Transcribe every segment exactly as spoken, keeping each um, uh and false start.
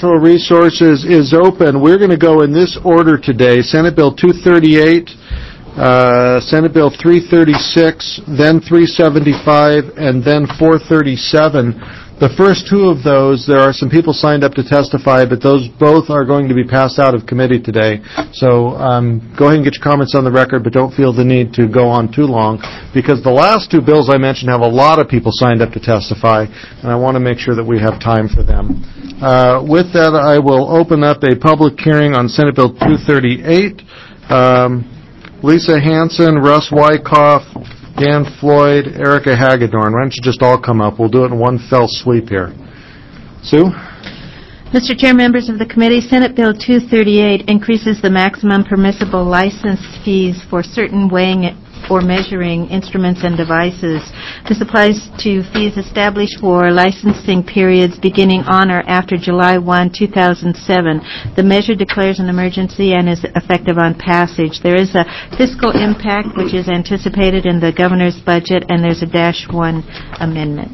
Natural Resources is open. We're going to go in this order today. Senate Bill two thirty-eight, uh, Senate Bill three thirty-six, then three seventy-five, and then four thirty-seven. The first two of those, there are some people signed up to testify, but those both are going to be passed out of committee today. So um, go ahead and get your comments on the record, but don't feel the need to go on too long, because the last two bills I mentioned have a lot of people signed up to testify, and I want to make sure that we have time for them. Uh, with that, I will open up a public hearing on Senate Bill two thirty-eight. Um, Lisa Hanson, Russ Wyckoff, Dan Floyd, Erica Hagedorn. Why don't you just all come up? We'll do it in one fell sweep here. Sue? Mister Chair, members of the committee, Senate Bill two thirty-eight increases the maximum permissible license fees for certain weighing or measuring instruments and devices. This applies to fees established for licensing periods beginning on or after July first, two thousand seven. The measure declares an emergency and is effective on passage. There is a fiscal impact which is anticipated in the governor's budget, and there's a dash one amendment.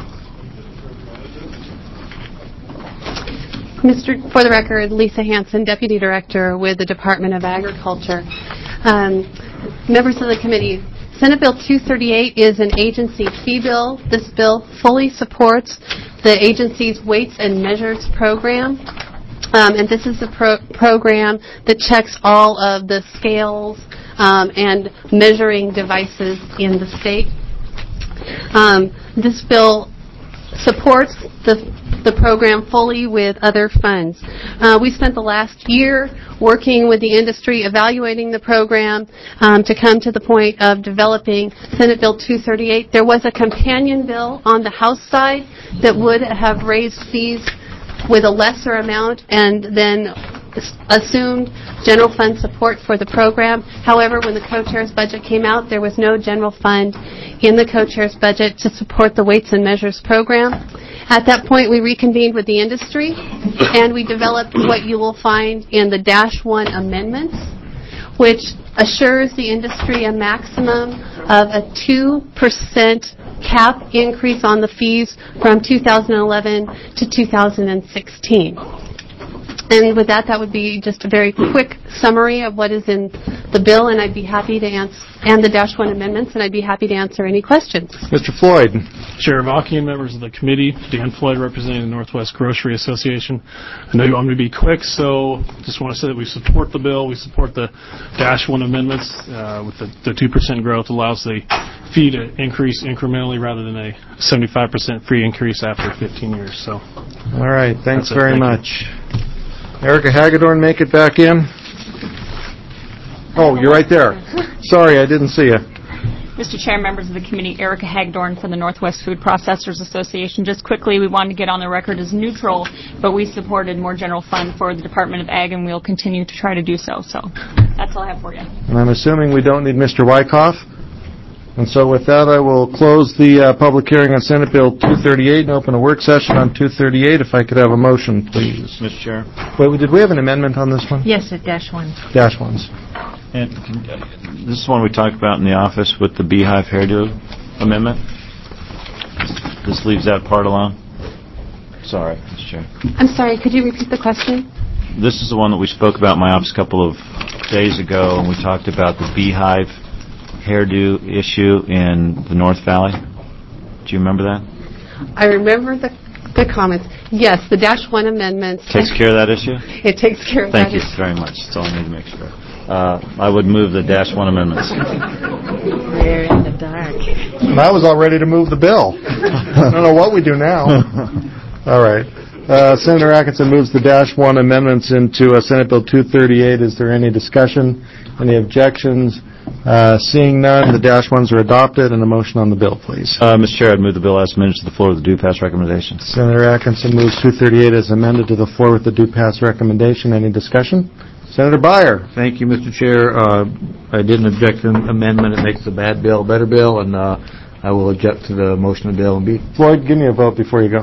Mister For the record, Lisa Hanson, Deputy Director with the Department of Agriculture. Um, members of the committee, Senate Bill two thirty-eight is an agency fee bill. This bill fully supports the agency's weights and measures program. Um, and this is a pro- program that checks all of the scales um, and measuring devices in the state. Um, this bill supports the the program fully with other funds. Uh, we spent the last year working with the industry, evaluating the program um, to come to the point of developing Senate Bill two thirty-eight. There was a companion bill on the House side that would have raised fees with a lesser amount and then assumed general fund support for the program. However, when the co-chair's budget came out, there was no general fund in the co-chair's budget to support the weights and measures program. At that point, we reconvened with the industry, and we developed what you will find in the dash one amendments, which assures the industry a maximum of a two percent cap increase on the fees from two thousand eleven to two thousand sixteen. And with that, that would be just a very quick summary of what is in the bill, and I'd be happy to answer, and the dash one amendments, and I'd be happy to answer any questions. Mister Floyd. Chair Valky and members of the committee, Dan Floyd representing the Northwest Grocery Association. I know you want me to be quick, so just want to say that we support the bill. We support the dash one amendments uh, with the, the two percent growth allows the fee to increase incrementally rather than a seventy-five percent free increase after fifteen years. So, all right, thanks That's very Thank much. You. Erica Hagedorn, make it back in. Oh, you're right there. Sorry, I didn't see you. Mister Chair, members of the committee, Erica Hagedorn from the Northwest Food Processors Association. Just quickly, we wanted to get on the record as neutral, but we supported more general fund for the Department of Ag, and we'll continue to try to do so. So that's all I have for you. And I'm assuming we don't need Mister Wyckoff. And so with that, I will close the uh, public hearing on Senate Bill two thirty-eight and open a work session on two thirty-eight. If I could have a motion, please. Mister Chair. Wait, did we have an amendment on this one? Yes, at dash one. Dash ones. And this is one we talked about in the office with the Beehive hairdo amendment. This leaves that part alone. Sorry, Mister Chair. I'm sorry, could you repeat the question? This is the one that we spoke about in my office a couple of days ago, and we talked about the Beehive hairdo issue in the North Valley. Do you remember that? I remember the the comments. Yes, the dash one amendments. Takes care of that issue? It takes care of Thank that you issue. very much. That's all I need to make sure. Uh, I would move the dash one amendments. We're in the dark. I was all ready to move the bill. I don't know what we do now. All right. Uh, Senator Atkinson moves the dash one amendments into uh, Senate Bill two thirty-eight. Is there any discussion? Any objections? Uh, seeing none, the dash ones are adopted, and a motion on the bill, please. Uh, Mister Chair, I'd move the bill as amended to the floor with the due pass recommendation. Senator Atkinson moves two thirty-eight as amended to the floor with the due pass recommendation. Any discussion? Senator Beyer. Thank you, Mister Chair. Uh, I didn't object to the amendment. It makes the bad bill a better bill, and uh, I will object to the motion of bill and B. Floyd, give me a vote before you go.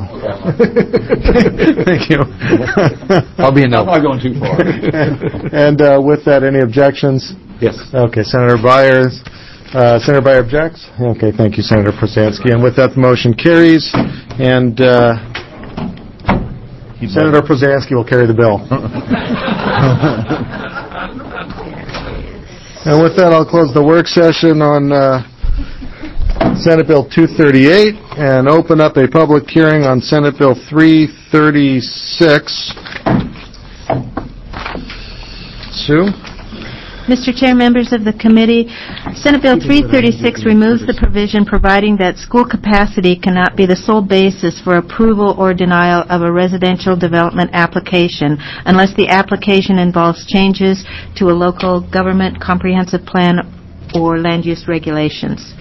Thank you. I'll be a no. I'm not going too far. And uh, with that, any objections? Yes. Okay, Senator Beyer. Uh, Senator Beyer objects? Okay, thank you, Senator Prosansky. And with that, the motion carries. And uh, Senator Prozansky will carry the bill. And with that, I'll close the work session on uh, Senate Bill two thirty-eight and open up a public hearing on Senate Bill three thirty-six. Sue? Mister Chair, members of the committee, Senate Bill three thirty-six removes the provision providing that school capacity cannot be the sole basis for approval or denial of a residential development application unless the application involves changes to a local government comprehensive plan or land use regulations.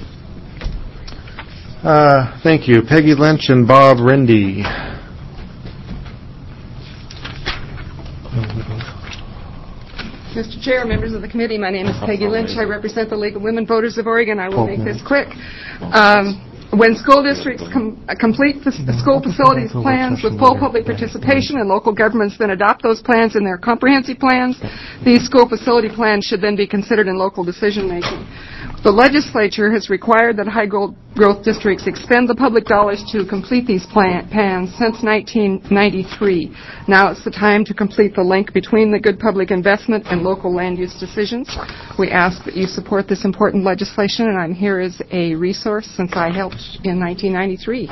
Uh, thank you. Peggy Lynch and Bob Rindy. Mister Chair, members of the committee, my name is Peggy Lynch. I represent the League of Women Voters of Oregon. I will make this quick. Um, when school districts com- complete the school facilities plans with full public participation and local governments then adopt those plans in their comprehensive plans, these school facility plans should then be considered in local decision making. The legislature has required that high growth districts expend the public dollars to complete these plan- plans since nineteen ninety-three. Now it's the time to complete the link between the good public investment and local land use decisions. We ask that you support this important legislation, and I'm here as a resource since I helped in nineteen ninety-three.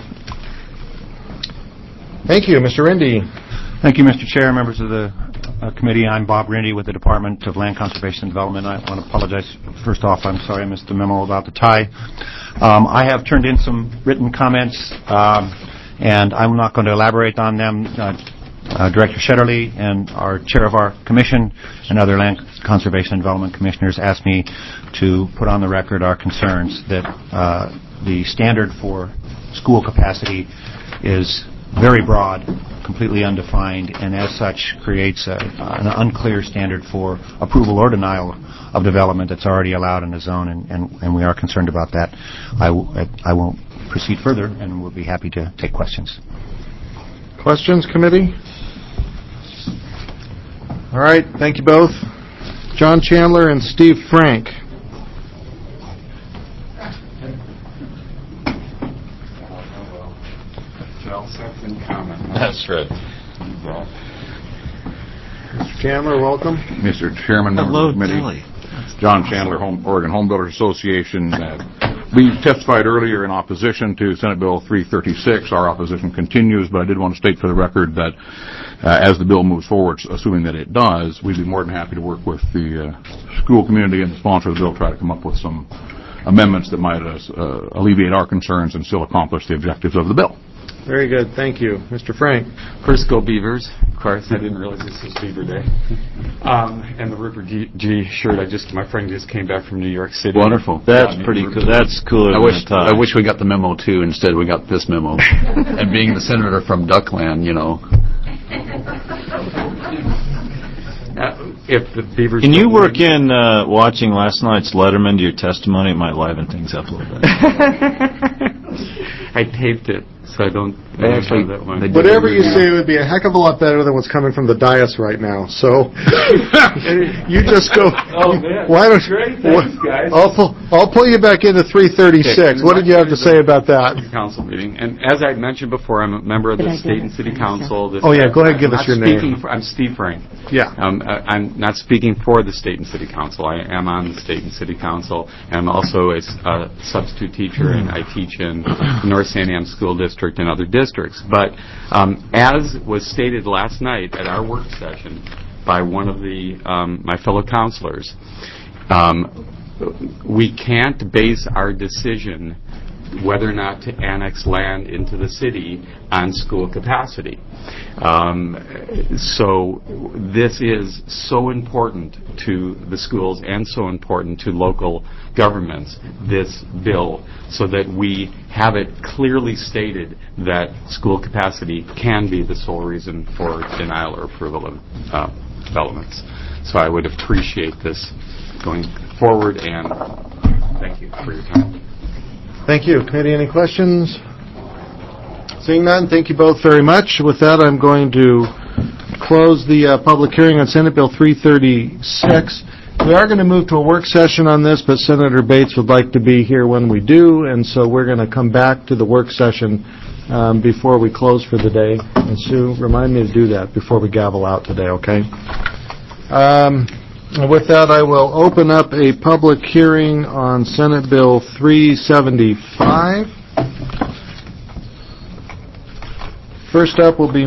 Thank you. Mister Rindy. Thank you, Mister Chair, members of the uh, committee. I'm Bob Rindy with the Department of Land Conservation and Development. I want to apologize. First off, I'm sorry I missed the memo about the tie. Um, I have turned in some written comments, um, and I'm not going to elaborate on them. Uh, uh, Director Shetterly and our chair of our commission and other Land Conservation and Development commissioners asked me to put on the record our concerns that uh, the standard for school capacity is very broad, completely undefined, and as such creates a, an unclear standard for approval or denial of development that's already allowed in the zone, and, and, and we are concerned about that. I, w- I won't proceed further, and we'll be happy to take questions. Questions, committee? All right, thank you both. John Chandler and Steve Frank. That's right. Mister Chandler, welcome. Mister Chairman, members Hello, of the committee. Dilly. John Chandler, Home, Oregon Home Builders Association. Uh, we testified earlier in opposition to Senate Bill three thirty-six. Our opposition continues, but I did want to state for the record that uh, as the bill moves forward, assuming that it does, we'd be more than happy to work with the uh, school community and the sponsor of the bill, try to come up with some amendments that might uh, uh, alleviate our concerns and still accomplish the objectives of the bill. Very good. Thank you. Mister Frank. First, go Beavers. Of course, I didn't realize this was Beaver Day. Um, and the River G, G shirt. I just, my friend just came back from New York City. Wonderful. That's pretty cool. That's cooler I than wish, a tie. I wish we got the memo too. Instead, we got this memo. And being the senator from Duckland, you know. Uh, if the Beavers. Can you work in uh, watching last night's Letterman to your testimony? It might liven things up a little bit. I taped it, so I don't. I actually, that one. Whatever you say would be a heck of a lot better than what's coming from the dais right now. So you just go. Oh man! Why don't? Great, thanks, guys. I'll pull. I'll pull you back into three thirty-six. Okay. What did you have to say about that? Council meeting, and as I mentioned before, I'm a member of the State and City Council. This Oh yeah, go ahead and give I'm us your not speaking name. For, I'm Steve Frank. Yeah. Um, uh, I'm not speaking for the State and City Council. I am on the State and City Council, and I'm also a uh, substitute teacher, and I teach in the North Saint Anne School District and other districts. But um, as was stated last night at our work session by one of the um, my fellow counselors, um, we can't base our decision whether or not to annex land into the city on school capacity. Um, so this is so important to the schools and so important to local governments, this bill, so that we have it clearly stated that school capacity can be the sole reason for denial or approval of uh, developments. So I would appreciate this going forward, and thank you for your time. Thank you. Committee, any questions? Seeing none, thank you both very much. With that, I'm going to close the uh, public hearing on Senate Bill three thirty-six. We are going to move to a work session on this, but Senator Bates would like to be here when we do, and so we're going to come back to the work session um, before we close for the day. And Sue, remind me to do that before we gavel out today, okay? Um, with that, I will open up a public hearing on Senate Bill three seventy-five. First up will be,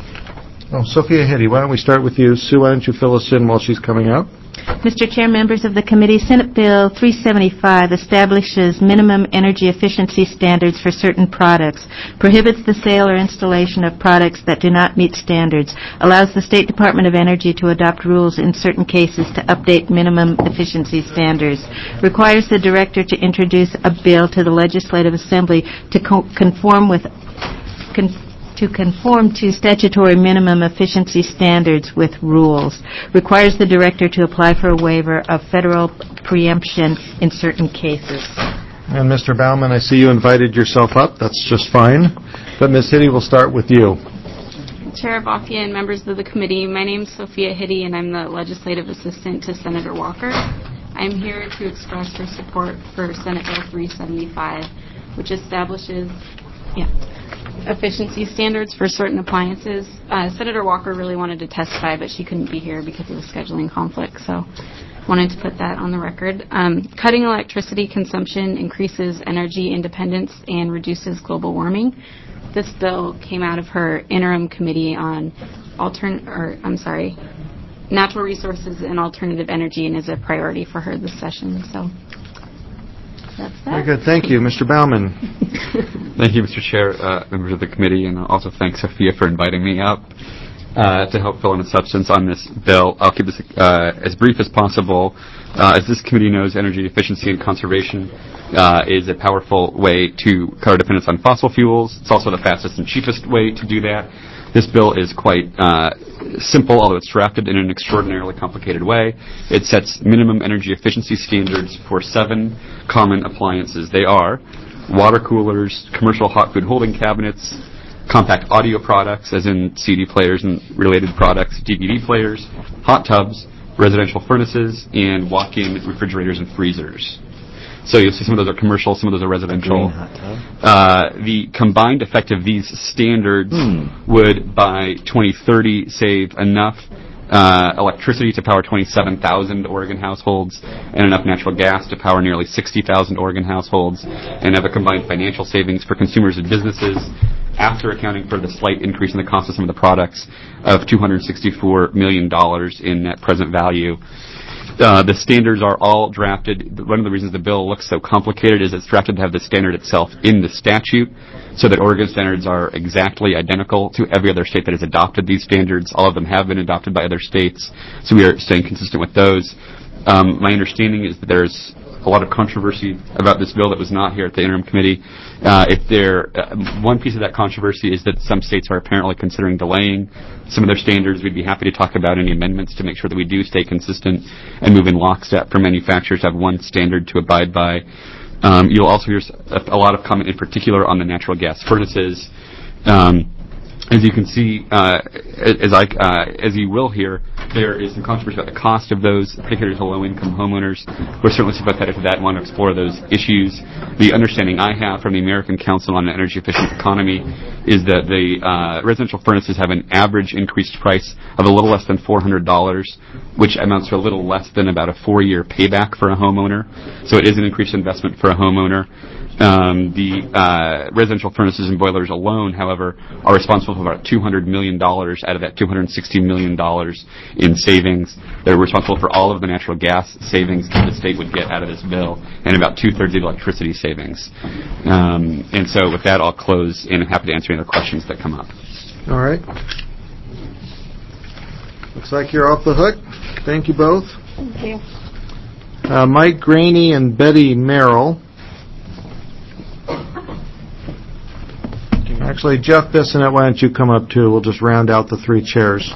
oh, Sophia Hiddy. Why don't we start with you? Sue, why don't you fill us in while she's coming up? Mister Chair, members of the committee, Senate Bill three seventy-five establishes minimum energy efficiency standards for certain products, prohibits the sale or installation of products that do not meet standards, allows the State Department of Energy to adopt rules in certain cases to update minimum efficiency standards, requires the director to introduce a bill to the Legislative Assembly to co- conform with con- to conform to statutory minimum efficiency standards with rules, requires the director to apply for a waiver of federal preemption in certain cases. And Mister Bauman, I see you invited yourself up. That's just fine. But Miz Hiddy, we'll start with you. Chair Bafia and members of the committee, my name is Sophia Hiddy and I'm the legislative assistant to Senator Walker. I'm here to express her support for Senate Bill three seventy-five, which establishes yeah, efficiency standards for certain appliances. Uh, Senator Walker really wanted to testify, but she couldn't be here because of a scheduling conflict, so wanted to put that on the record. Um, cutting electricity consumption increases energy independence and reduces global warming. This bill came out of her interim committee on altern or I'm sorry, natural resources and alternative energy, and is a priority for her this session. So. That's that. Very good. Thank you. Mister Bauman. Thank you, Mister Chair, uh, members of the committee, and also thank Sophia for inviting me up uh, to help fill in the substance on this bill. I'll keep this uh, as brief as possible. Uh, as this committee knows, energy efficiency and conservation uh, is a powerful way to cut our dependence on fossil fuels. It's also the fastest and cheapest way to do that. This bill is quite uh, simple, although it's drafted in an extraordinarily complicated way. It sets minimum energy efficiency standards for seven common appliances. They are water coolers, commercial hot food holding cabinets, compact audio products, as in C D players and related products, D V D players, hot tubs, residential furnaces, and walk-in refrigerators and freezers. So you'll see some of those are commercial, some of those are residential. Uh, the combined effect of these standards hmm. would, by twenty thirty, save enough uh, electricity to power twenty-seven thousand Oregon households and enough natural gas to power nearly sixty thousand Oregon households, and have a combined financial savings for consumers and businesses, after accounting for the slight increase in the cost of some of the products, of two hundred sixty-four million dollars in net present value. Uh, the standards are all drafted. One of the reasons the bill looks so complicated is it's drafted to have the standard itself in the statute, so that Oregon standards are exactly identical to every other state that has adopted these standards. All of them have been adopted by other states, so we are staying consistent with those. Um, my understanding is that there's a lot of controversy about this bill that was not here at the interim committee. Uh, if there, uh, one piece of that controversy is that some states are apparently considering delaying some of their standards. We'd be happy to talk about any amendments to make sure that we do stay consistent and move in lockstep for manufacturers to have one standard to abide by. Um, you'll also hear a, a lot of comment in particular on the natural gas furnaces. Um, As you can see, uh, as I, uh, as you will hear, there is some controversy about the cost of those, particularly to low-income homeowners. We're certainly sympathetic to that and want to explore those issues. The understanding I have from the American Council on an Energy Efficient Economy is that the uh, residential furnaces have an average increased price of a little less than four hundred dollars, which amounts to a little less than about a four-year payback for a homeowner. So it is an increased investment for a homeowner. Um, the uh, residential furnaces and boilers alone, however, are responsible for about two hundred million dollars out of that two hundred sixty million dollars in savings. They're responsible for all of the natural gas savings that the state would get out of this bill, and about two-thirds of the electricity savings. Um, and so with that, I'll close, and I'm happy to answer any other questions that come up. All right. Looks like you're off the hook. Thank you both. Thank you. Uh, Mike Graney and Betty Merrill. Actually, Jeff Bissonette, why don't you come up too? We'll just round out the three chairs.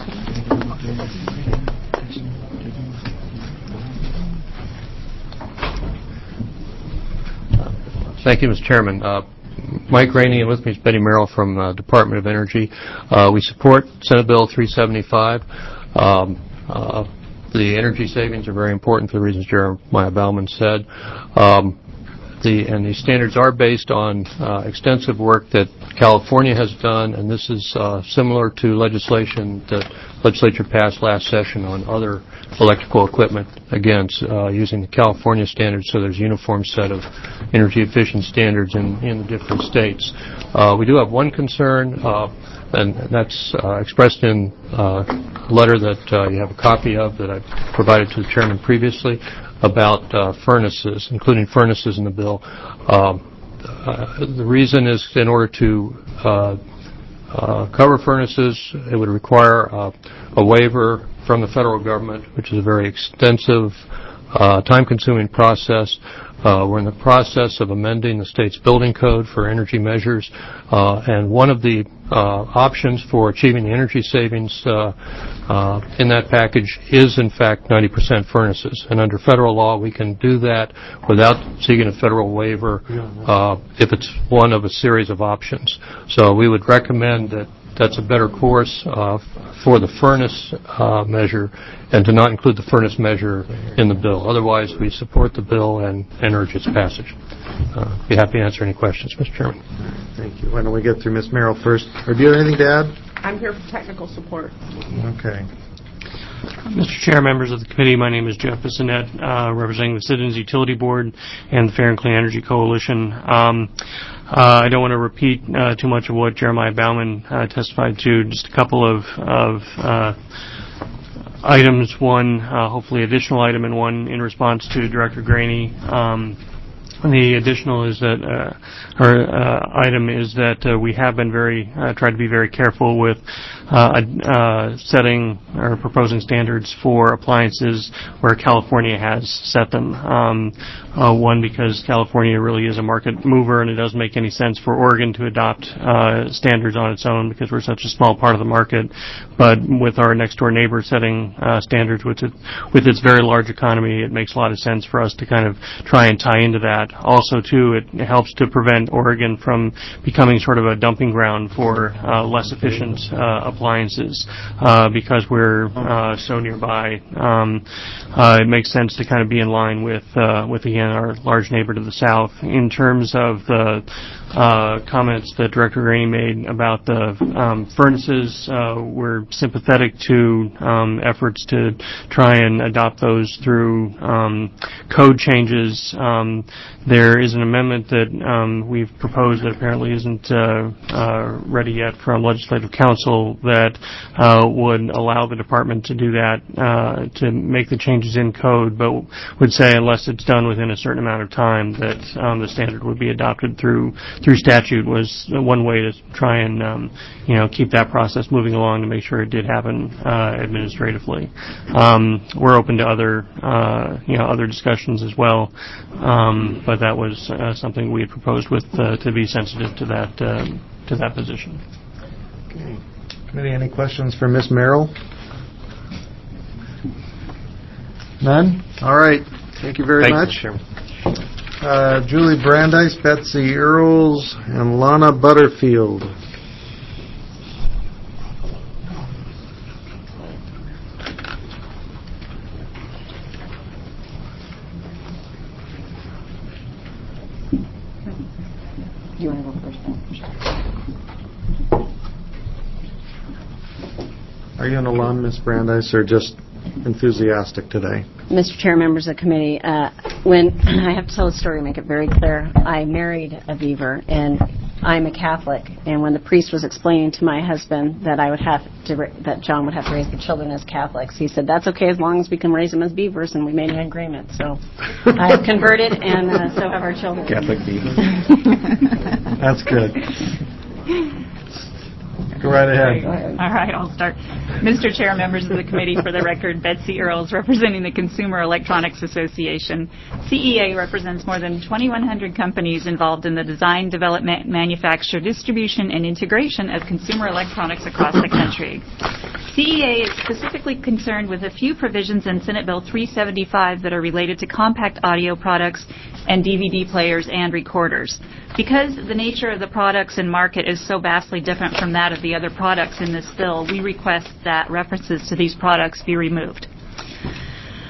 Thank you, Mister Chairman. Uh, Mike Rainey, and with me is Betty Merrill from uh, Department of Energy. Uh, we support Senate Bill three seventy-five. Um, uh, the energy savings are very important for the reasons Jeremiah Bauman said. Um, the and these standards are based on uh, extensive work that California has done, and this is uh, similar to legislation that legislature passed last session on other electrical equipment, again, uh, using the California standards, so there's a uniform set of energy efficient standards in, in the different states. Uh, we do have one concern, uh, and that's uh, expressed in uh, a letter that uh, you have a copy of that I provided to the chairman previously about uh, furnaces, including furnaces in the bill. Um, uh, the reason is in order to uh, uh, cover furnaces, it would require uh, a waiver from the federal government, which is a very extensive, uh, time-consuming process. Uh, we're in the process of amending the state's building code for energy measures, uh, and one of the uh, options for achieving the energy savings uh, uh, in that package is, in fact, ninety percent furnaces. And under federal law, we can do that without seeking a federal waiver uh, if it's one of a series of options. So we would recommend that that's a better course uh, for the furnace uh, measure, and to not include the furnace measure in the bill. Otherwise, we support the bill and, and urge its passage. Uh, be happy to answer any questions, Mister Chairman. Thank you. Why don't we get through Miz Merrill first? Or do you have anything to add? I'm here for technical support. Okay. Mister Chair, members of the committee, my name is Jeff Bissonette, uh, representing the Citizens Utility Board and the Fair and Clean Energy Coalition. Um, uh, I don't want to repeat uh, too much of what Jeremiah Bauman uh, testified to, just a couple of, of uh, items, one uh, hopefully additional item and one in response to Director Graney. Um, The additional is that, uh, or uh, item is that uh, we have been very, uh, tried to be very careful with uh, uh, setting or proposing standards for appliances where California has set them. Um, uh, one, because California really is a market mover, and it doesn't make any sense for Oregon to adopt uh, standards on its own because we're such a small part of the market. But with our next door neighbor setting uh, standards with it, with its very large economy, it makes a lot of sense for us to kind of try and tie into that. Also, too, it helps to prevent Oregon from becoming sort of a dumping ground for uh, less efficient uh, appliances uh, because we're uh, so nearby. Um, uh, it makes sense to kind of be in line with, uh, with again, our large neighbor to the south. In terms of the uh, comments that Director Graney made about the um, furnaces, uh, we're sympathetic to um, efforts to try and adopt those through um, code changes. Um, There is an amendment that um, we've proposed that apparently isn't uh, uh, ready yet from Legislative Council that uh, would allow the department to do that, uh, to make the changes in code, but would say unless it's done within a certain amount of time that um, the standard would be adopted through through statute was one way to try and um, you know keep that process moving along to make sure it did happen uh, administratively. Um, we're open to other uh, you know other discussions as well, um, but that was uh, something we had proposed with uh, to be sensitive to that uh, to that position. Okay. Committee, any questions for Miz Merrill? None? All right. Thank you very Thanks, much. Uh, Julie Brandeis, Betsy Earls, and Lana Butterfield. You want to go first? Are you an alum, Miz Brandeis, or just enthusiastic today? Mister Chair, members of the committee, uh, when I have to tell a story to make it very clear, I married a Beaver, and I'm a Catholic, and when the priest was explaining to my husband that I would have to, that John would have to raise the children as Catholics, he said, that's okay as long as we can raise them as Beavers, and we made an agreement. So I have converted, and uh, so have our children. Catholic Beaver. That's good. Go right ahead. All right, I'll start. Mister Chair, members of the committee, for the record, Betsy Earls, representing the Consumer Electronics Association. C E A represents more than twenty-one hundred companies involved in the design, development, manufacture, distribution, and integration of consumer electronics across the country. C E A is specifically concerned with a few provisions in Senate Bill three seventy-five that are related to compact audio products and D V D players and recorders. Because the nature of the products and market is so vastly different from that of the other products in this bill, we request that references to these products be removed.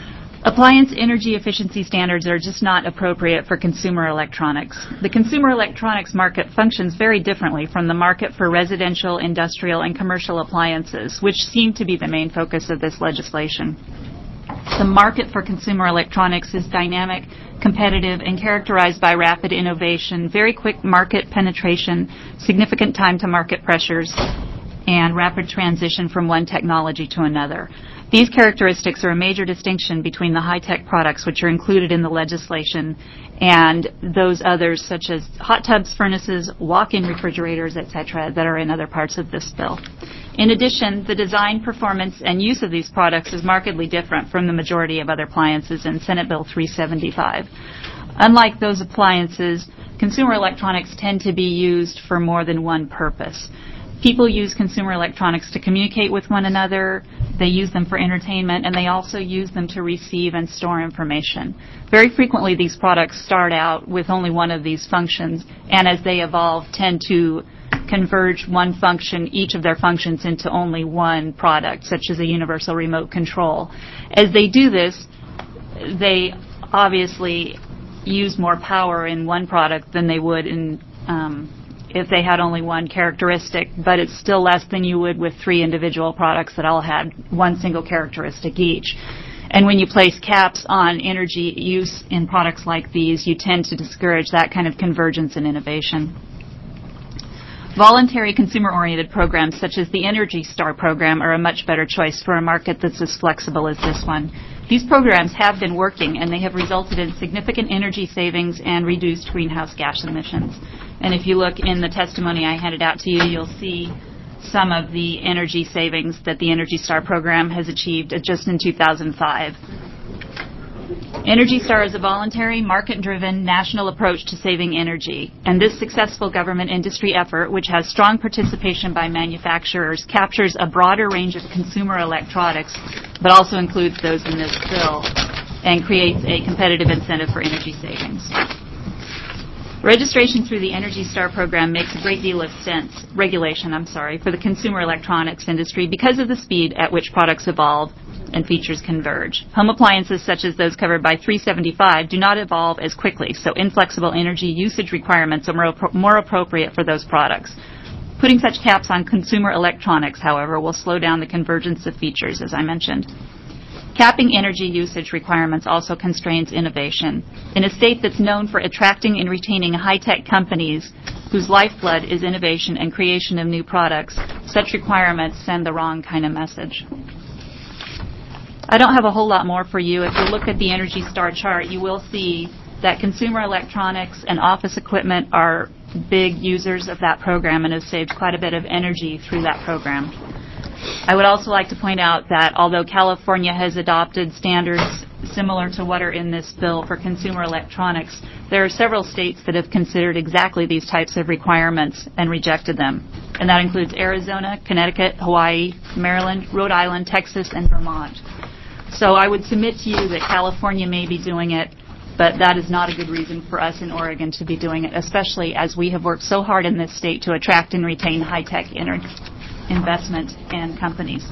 Appliance energy efficiency standards are just not appropriate for consumer electronics. The consumer electronics market functions very differently from the market for residential, industrial, and commercial appliances, which seem to be the main focus of this legislation. The market for consumer electronics is dynamic, competitive, and characterized by rapid innovation, very quick market penetration, significant time to market pressures, and rapid transition from one technology to another. These characteristics are a major distinction between the high-tech products which are included in the legislation and those others such as hot tubs, furnaces, walk-in refrigerators, et cetera, that are in other parts of this bill. In addition, the design, performance, and use of these products is markedly different from the majority of other appliances in Senate Bill three seventy-five. Unlike those appliances, consumer electronics tend to be used for more than one purpose. People use consumer electronics to communicate with one another, they use them for entertainment, and they also use them to receive and store information. Very frequently, these products start out with only one of these functions, and as they evolve, tend to converge one function, each of their functions, into only one product, such as a universal remote control. As they do this, they obviously use more power in one product than they would in um, if they had only one characteristic, but it's still less than you would with three individual products that all had one single characteristic each. And when you place caps on energy use in products like these, you tend to discourage that kind of convergence and innovation. Voluntary consumer-oriented programs such as the Energy Star program are a much better choice for a market that's as flexible as this one. These programs have been working, and they have resulted in significant energy savings and reduced greenhouse gas emissions. And if you look in the testimony I handed out to you, you'll see some of the energy savings that the Energy Star program has achieved just in two thousand five. Energy Star is a voluntary, market-driven national approach to saving energy, and this successful government industry effort, which has strong participation by manufacturers, captures a broader range of consumer electronics, but also includes those in this bill, and creates a competitive incentive for energy savings. Registration through the Energy Star program makes a great deal of sense, regulation, I'm sorry, for the consumer electronics industry because of the speed at which products evolve and features converge. Home appliances such as those covered by three seventy-five do not evolve as quickly, so inflexible energy usage requirements are more, more appropriate for those products. Putting such caps on consumer electronics, however, will slow down the convergence of features, as I mentioned. Capping energy usage requirements also constrains innovation. In a state that's known for attracting and retaining high-tech companies whose lifeblood is innovation and creation of new products, such requirements send the wrong kind of message. I don't have a whole lot more for you. If you look at the Energy Star chart, you will see that consumer electronics and office equipment are big users of that program and have saved quite a bit of energy through that program. I would also like to point out that although California has adopted standards similar to what are in this bill for consumer electronics, there are several states that have considered exactly these types of requirements and rejected them. And that includes Arizona, Connecticut, Hawaii, Maryland, Rhode Island, Texas, and Vermont. So I would submit to you that California may be doing it, but that is not a good reason for us in Oregon to be doing it, especially as we have worked so hard in this state to attract and retain high-tech energy investment and companies.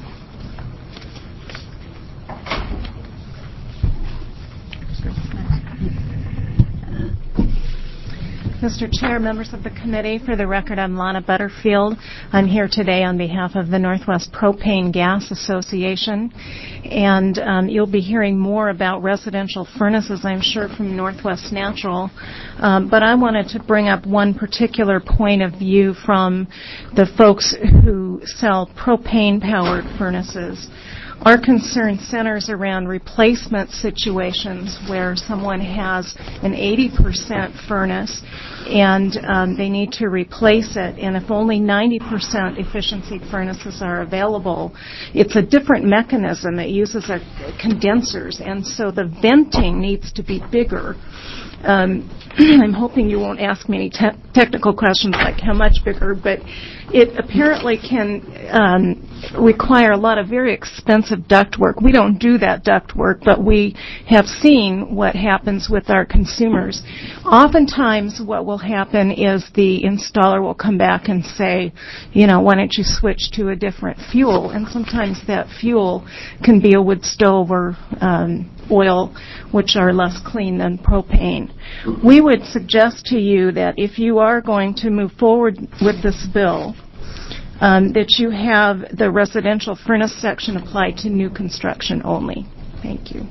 Mister Chair, members of the committee, for the record, I'm Lana Butterfield. I'm here today on behalf of the Northwest Propane Gas Association, and um, you'll be hearing more about residential furnaces, I'm sure, from Northwest Natural. Um, but I wanted to bring up one particular point of view from the folks who sell propane-powered furnaces. Our concern centers around replacement situations where someone has an eighty percent furnace and um, they need to replace it. And if only ninety percent efficiency furnaces are available, it's a different mechanism. It uses a, condensers, and so the venting needs to be bigger. Um, I'm hoping you won't ask me any te- technical questions like how much bigger, but it apparently can um, require a lot of very expensive ductwork. We don't do that ductwork, but we have seen what happens with our consumers. Oftentimes what will happen is the installer will come back and say, you know, why don't you switch to a different fuel? And sometimes that fuel can be a wood stove or um, oil, which are less clean than propane. We would suggest to you that if you are going to move forward with this bill, um, that you have the residential furnace section apply to new construction only. Thank you.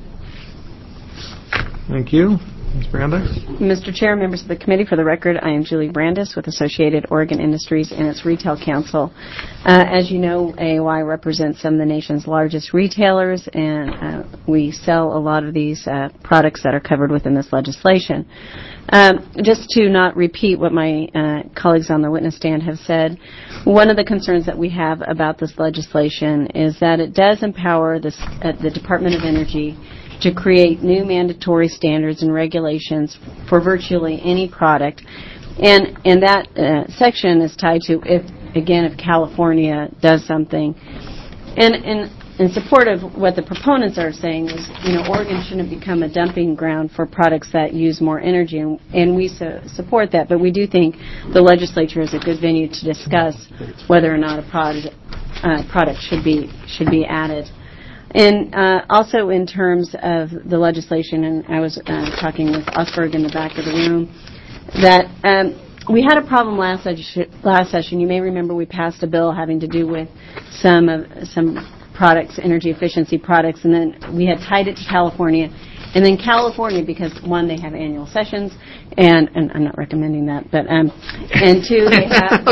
Thank you. Miz Brandeis? Mister Chair, members of the committee, for the record, I am Julie Brandis with Associated Oregon Industries and its Retail Council. Uh, as you know, A O I represents some of the nation's largest retailers, and uh, we sell a lot of these uh, products that are covered within this legislation. Um, just to not repeat what my uh, colleagues on the witness stand have said, one of the concerns that we have about this legislation is that it does empower this, uh, the Department of Energy to create new mandatory standards and regulations for virtually any product. And, and that uh, section is tied to, if again, if California does something. And, and in support of what the proponents are saying is, you know, Oregon shouldn't become a dumping ground for products that use more energy, and, and we su- support that. But we do think the legislature is a good venue to discuss whether or not a product, uh, product should be should be added. And uh, also in terms of the legislation, and I was uh, talking with Osberg in the back of the room, that um, we had a problem last, session, last session. You may remember we passed a bill having to do with some of some products, energy efficiency products, and then we had tied it to California. And then California, because one, they have annual sessions, and, and I'm not recommending that, but um, and two, they have,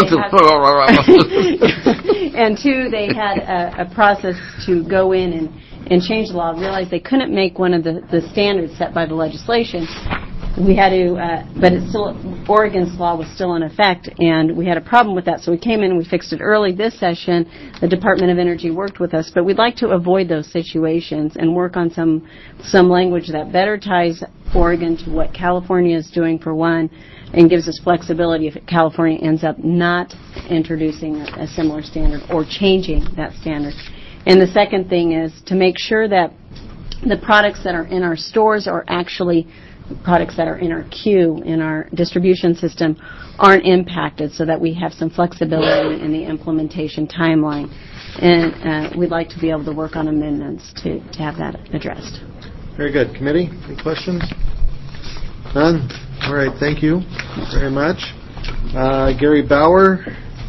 they have and two, they had a, a process to go in and, and change the law. Realized they couldn't make one of the, the standards set by the legislation. We had to, uh, but it's still, Oregon's law was still in effect, and we had a problem with that. So we came in and we fixed it early this session. The Department of Energy worked with us, but we'd like to avoid those situations and work on some some language that better ties Oregon to what California is doing, for one, and gives us flexibility if California ends up not introducing a, a similar standard or changing that standard. And the second thing is to make sure that the products that are in our stores are actually products that are in our queue, in our distribution system, aren't impacted, so that we have some flexibility in the implementation timeline. And uh, we'd like to be able to work on amendments to, to have that addressed. Very good. Committee, any questions? None? All right, thank you very much. Uh, Gary Bauer.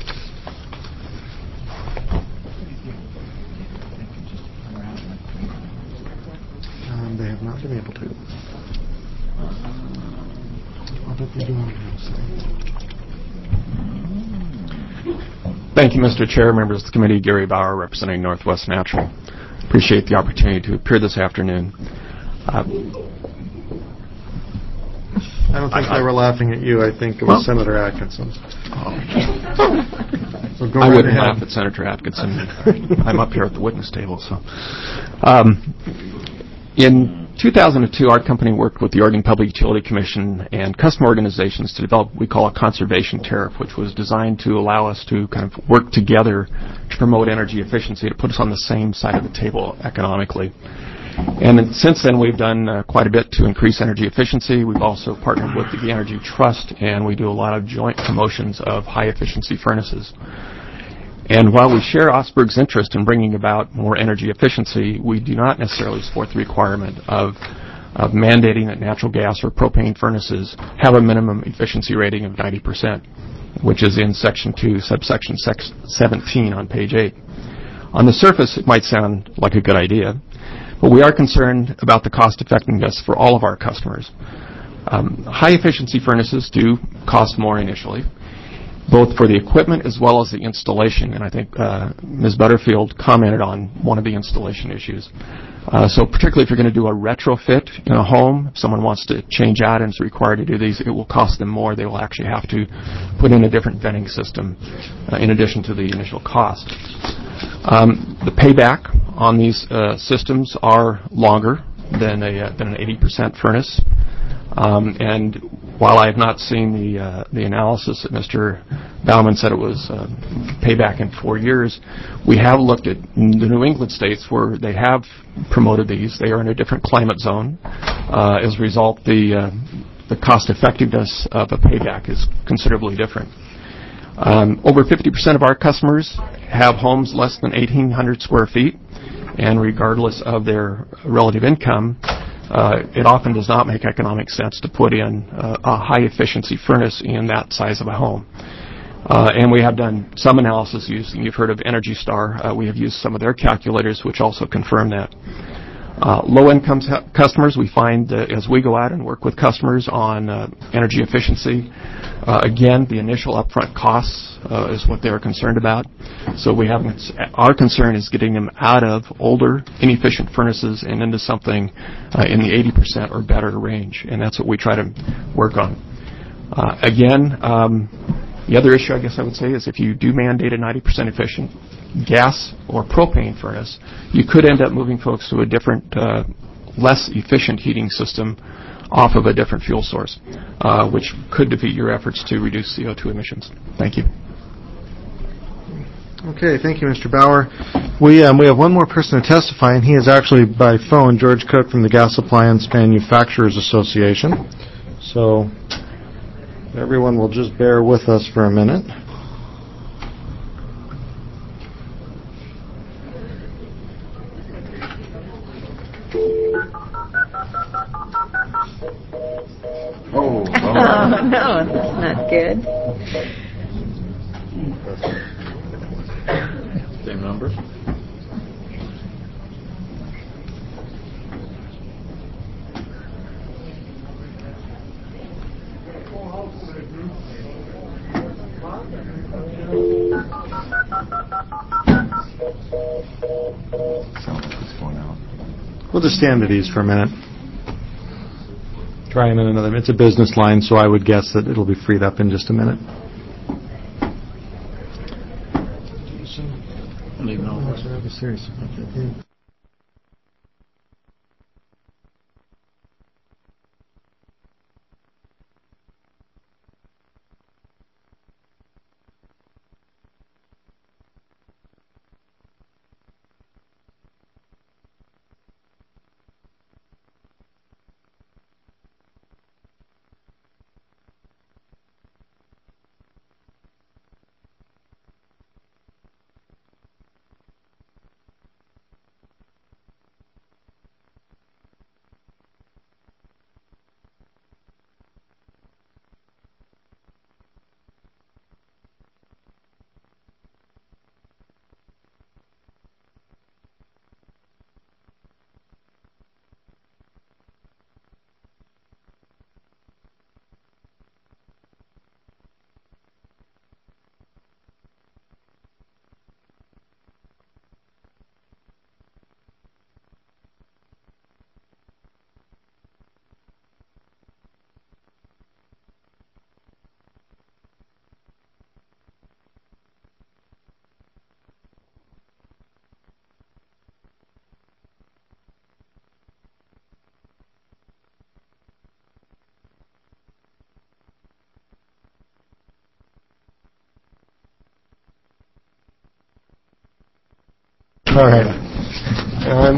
Um, they have not been able to. Thank you, Mister Chair, members of the committee. Gary Bauer, representing Northwest Natural. Appreciate the opportunity to appear this afternoon. Uh, I don't think I, they were laughing at you. I think it was well, Senator Atkinson. Oh. So go I right wouldn't ahead. laugh at Senator Atkinson. I'm up here at the witness table. So, um, in two thousand two, our company worked with the Oregon Public Utility Commission and customer organizations to develop what we call a conservation tariff, which was designed to allow us to kind of work together to promote energy efficiency, to put us on the same side of the table economically. And then, since then, we've done uh, quite a bit to increase energy efficiency. We've also partnered with the Energy Trust, and we do a lot of joint promotions of high-efficiency furnaces. And while we share Osberg's interest in bringing about more energy efficiency, we do not necessarily support the requirement of, of mandating that natural gas or propane furnaces have a minimum efficiency rating of ninety percent, which is in Section two, subsection seventeen on page eight. On the surface, it might sound like a good idea, but we are concerned about the cost effectiveness for all of our customers. Um, high-efficiency furnaces do cost more initially, both for the equipment as well as the installation. And I think uh, Miz Butterfield commented on one of the installation issues. Uh, so particularly if you're going to do a retrofit in a home, if someone wants to change out and is required to do these, it will cost them more. They will actually have to put in a different venting system uh, in addition to the initial cost. Um, the payback on these uh, systems are longer than a uh, than an eighty percent furnace. Um, and while I have not seen the uh, the analysis that Mister Bauman said it was uh, payback in four years, we have looked at the New England states where they have promoted these. They are in a different climate zone. Uh, as a result, the uh, the cost effectiveness of a payback is considerably different. Um, over fifty percent of our customers have homes less than eighteen hundred square feet, and regardless of their relative income, uh, it often does not make economic sense to put in uh, a high-efficiency furnace in that size of a home. Uh, and we have done some analysis using, you've heard of Energy Star. Uh, we have used some of their calculators, which also confirm that. Uh, low-income customers, we find that as we go out and work with customers on uh, energy efficiency, uh, again, the initial upfront costs uh, is what they're concerned about. So we have our concern is getting them out of older, inefficient furnaces and into something uh, in the eighty percent or better range, and that's what we try to work on. Uh, again, um, the other issue, I guess I would say, is if you do mandate a ninety percent efficient gas or propane furnace, you could end up moving folks to a different, uh, less efficient heating system off of a different fuel source, uh, which could defeat your efforts to reduce C O two emissions. Thank you. Okay, thank you, Mister Bauer. We um, we have one more person to testify, and he is actually by phone, George Cook from the Gas Appliance Manufacturers Association. So everyone will just bear with us for a minute. Oh, oh no, that's not good. Same number? We'll just stand at ease for a minute. Try him in another. It's a business line, so I would guess that it'll be freed up in just a minute. All right. Um,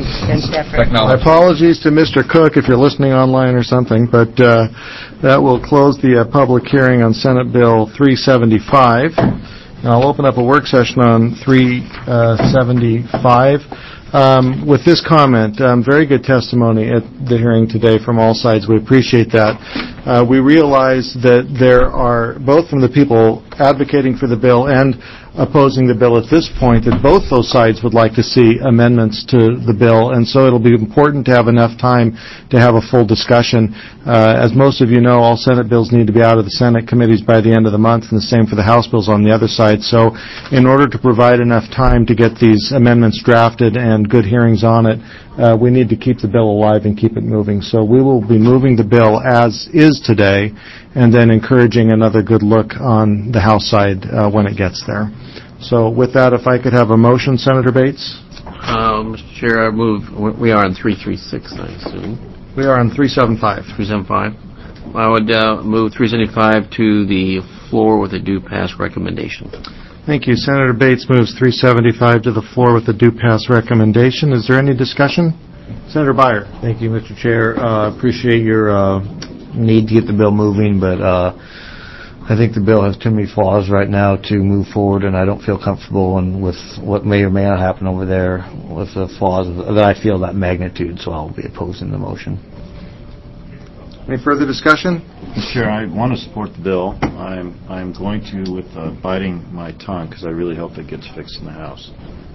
my apologies to Mister Cook if you're listening online or something, but uh, that will close the uh, public hearing on Senate Bill three seventy-five. And I'll open up a work session on three seventy-five. Um, with this comment, um, very good testimony at the hearing today from all sides. We appreciate that. Uh, we realize that there are, both from the people advocating for the bill and opposing the bill at this point, that both those sides would like to see amendments to the bill, and so it'll be important to have enough time to have a full discussion. Uh, as most of you know, all Senate bills need to be out of the Senate committees by the end of the month, and the same for the House bills on the other side. So in order to provide enough time to get these amendments drafted and good hearings on it, uh, we need to keep the bill alive and keep it moving. So we will be moving the bill as is today, and then encouraging another good look on the House side uh, when it gets there. So with that, if I could have a motion, Senator Bates? Uh, Mister Chair, I move, we are on three thirty-six, I assume. We are on three seventy-five. three seventy-five. I would uh, move three seventy-five to the floor with a due pass recommendation. Thank you. Senator Bates moves three seventy-five to the floor with a due pass recommendation. Is there any discussion? Senator Beyer. Thank you, Mister Chair. Uh, appreciate your uh, need to get the bill moving, but uh, I think the bill has too many flaws right now to move forward, and I don't feel comfortable and with what may or may not happen over there with the flaws of, that I feel that magnitude, so I'll be opposing the motion. Any further discussion? Mister Chair, I want to support the bill. I'm I'm going to with uh, biting my tongue because I really hope it gets fixed in the House.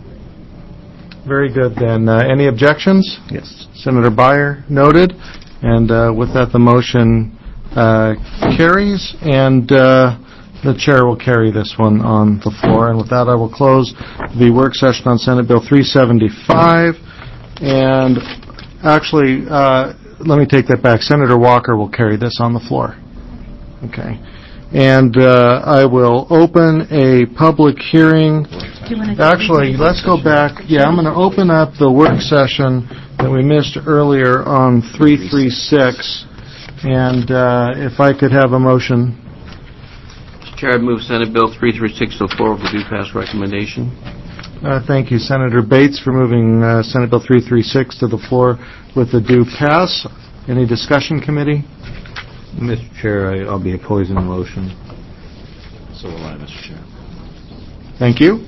Very good, then. Uh, any objections? Yes. Senator Beyer, noted. And uh, with that, the motion uh, carries, and uh, the chair will carry this one on the floor. And with that, I will close the work session on Senate Bill three seventy-five. And actually, uh, let me take that back. Senator Walker will carry this on the floor. Okay. And uh, I will open a public hearing. Actually, let's go back. Yeah, I'm going to open up the work session that we missed earlier on three thirty-six. And uh, if I could have a motion. Mister Chair, I move Senate Bill three thirty-six oh four with the due pass recommendation. Uh, thank you, Senator Bates, for moving uh, Senate Bill three thirty-six to the floor with the due pass. Any discussion, committee? Mister Chair, I- I'll be opposing the motion. So will I, Mister Chair. Thank you.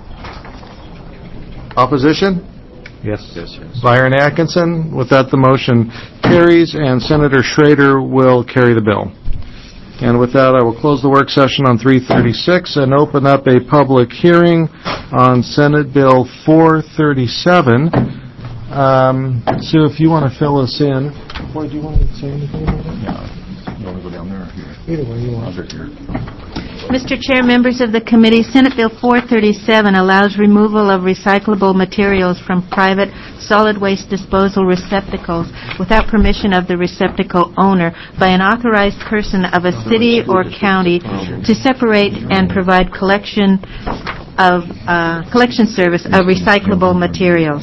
Opposition? Yes. Yes, yes. Byron Atkinson. With that, the motion carries, and Senator Schrader will carry the bill. And with that, I will close the work session on three thirty-six and open up a public hearing on Senate Bill four thirty-seven. Um, Sue, if you want to fill us in. Boy, do you want to say anything about it? Yeah. You want to go down there or here? Either way you want. I'll get here. Mister Chair, members of the committee, Senate Bill four thirty-seven allows removal of recyclable materials from private solid waste disposal receptacles without permission of the receptacle owner by an authorized person of a city or county to separate and provide collection of uh, collection service of recyclable materials.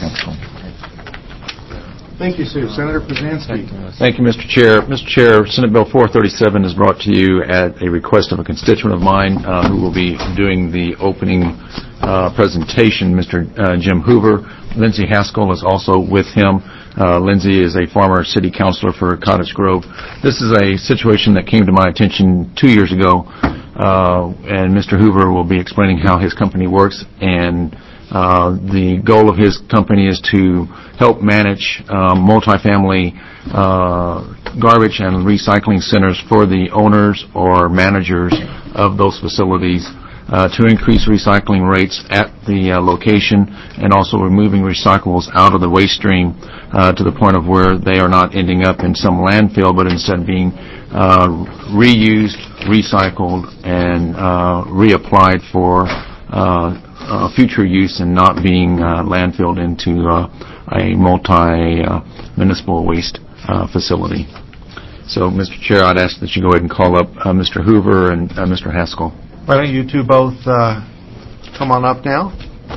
Thank you, Sue. Senator Pruzansky. Thank you, Mister Chair. Mister Chair, Senate Bill four thirty-seven is brought to you at a request of a constituent of mine uh, who will be doing the opening uh, presentation, Mister Uh, Jim Hoover. Lindsay Haskell is also with him. Uh, Lindsay is a former city councilor for Cottage Grove. This is a situation that came to my attention two years ago, uh, and Mister Hoover will be explaining how his company works, and Uh, the goal of his company is to help manage um, multifamily uh, garbage and recycling centers for the owners or managers of those facilities uh, to increase recycling rates at the uh, location and also removing recyclables out of the waste stream uh, to the point of where they are not ending up in some landfill, but instead being uh, reused, recycled, and uh, reapplied for uh, Uh, future use and not being uh, landfilled into uh, a multi-municipal uh, waste uh, facility. So, Mister Chair, I'd ask that you go ahead and call up uh, Mister Hoover and uh, Mister Haskell. Why don't you two both uh, come on up now?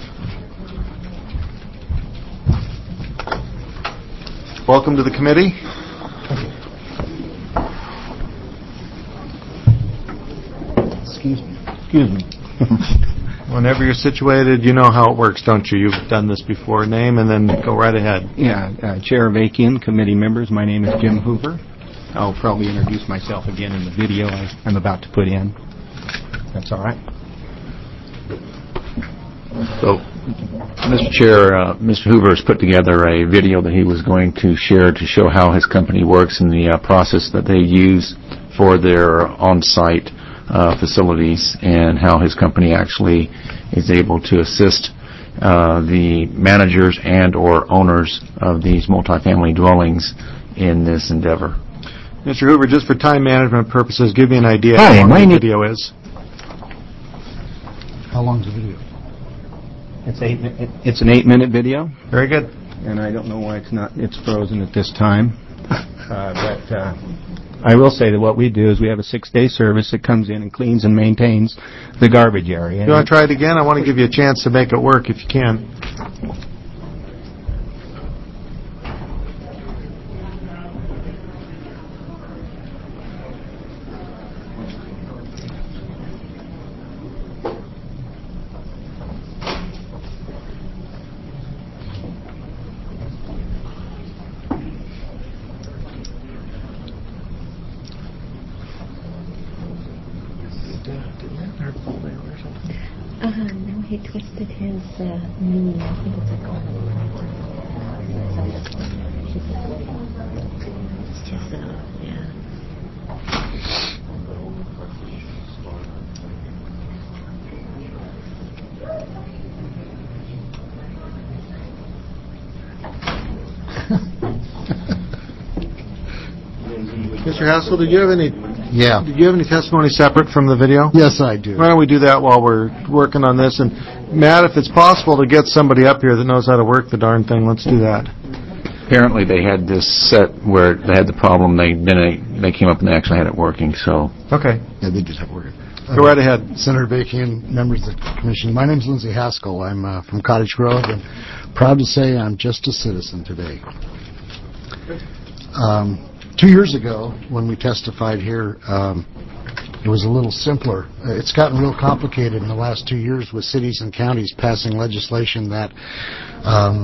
Welcome to the committee. Excuse me. Excuse me. Whenever you're situated, you know how it works, don't you? You've done this before. Name and then go right ahead. Yeah, uh, Chair Avakian, committee members, my name is Jim Hoover. I'll probably introduce myself again in the video I, I'm about to put in. That's all right. So, Mister Chair, uh, Mister Hoover has put together a video that he was going to share to show how his company works and the uh, process that they use for their on-site Uh, facilities and how his company actually is able to assist uh, the managers and or owners of these multifamily dwellings in this endeavor. Mister Hoover, just for time management purposes, give me an idea Hi, how long my the name- video is. How long's the video? It's eight. Mi- it's an eight-minute video. Very good. And I don't know why it's not. It's frozen at this time. Uh, but uh, I will say that what we do is we have a six-day service that comes in and cleans and maintains the garbage area. You want to try it again? I want to give you a chance to make it work if you can. Uh, no, he twisted his uh, knee. I think it's a collar. It's just, uh, yeah. Mister Haskell, did you have any? Yeah. Did you have any testimony separate from the video? Yes, I do. Why don't we do that while we're working on this? And Matt, if it's possible to get somebody up here that knows how to work the darn thing, let's do that. Apparently, they had this set where they had the problem. They then they, they came up and they actually had it working. So okay. Yeah, they did have it working. Go right ahead. Senator Bacon, members of the commission. My name is Lindsay Haskell. I'm uh, from Cottage Grove, and proud to say I'm just a citizen today. Um, two years ago, when we testified here, um, it was a little simpler. Uh, it's gotten real complicated in the last two years with cities and counties passing legislation that um,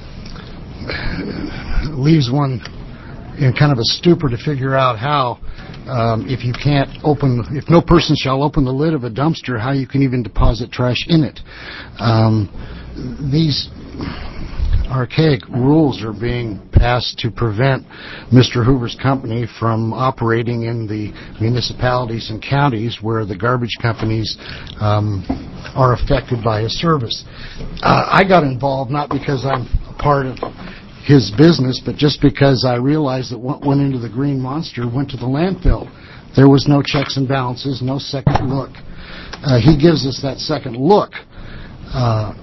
leaves one in kind of a stupor to figure out how, um, if you can't open, if no person shall open the lid of a dumpster, how you can even deposit trash in it. Um, these archaic rules are being passed to prevent Mister Hoover's company from operating in the municipalities and counties where the garbage companies um, are affected by his service. Uh, I got involved not because I'm a part of his business, but just because I realized that what went into the Green Monster went to the landfill. There was no checks and balances, no second look. Uh, he gives us that second look. Uh,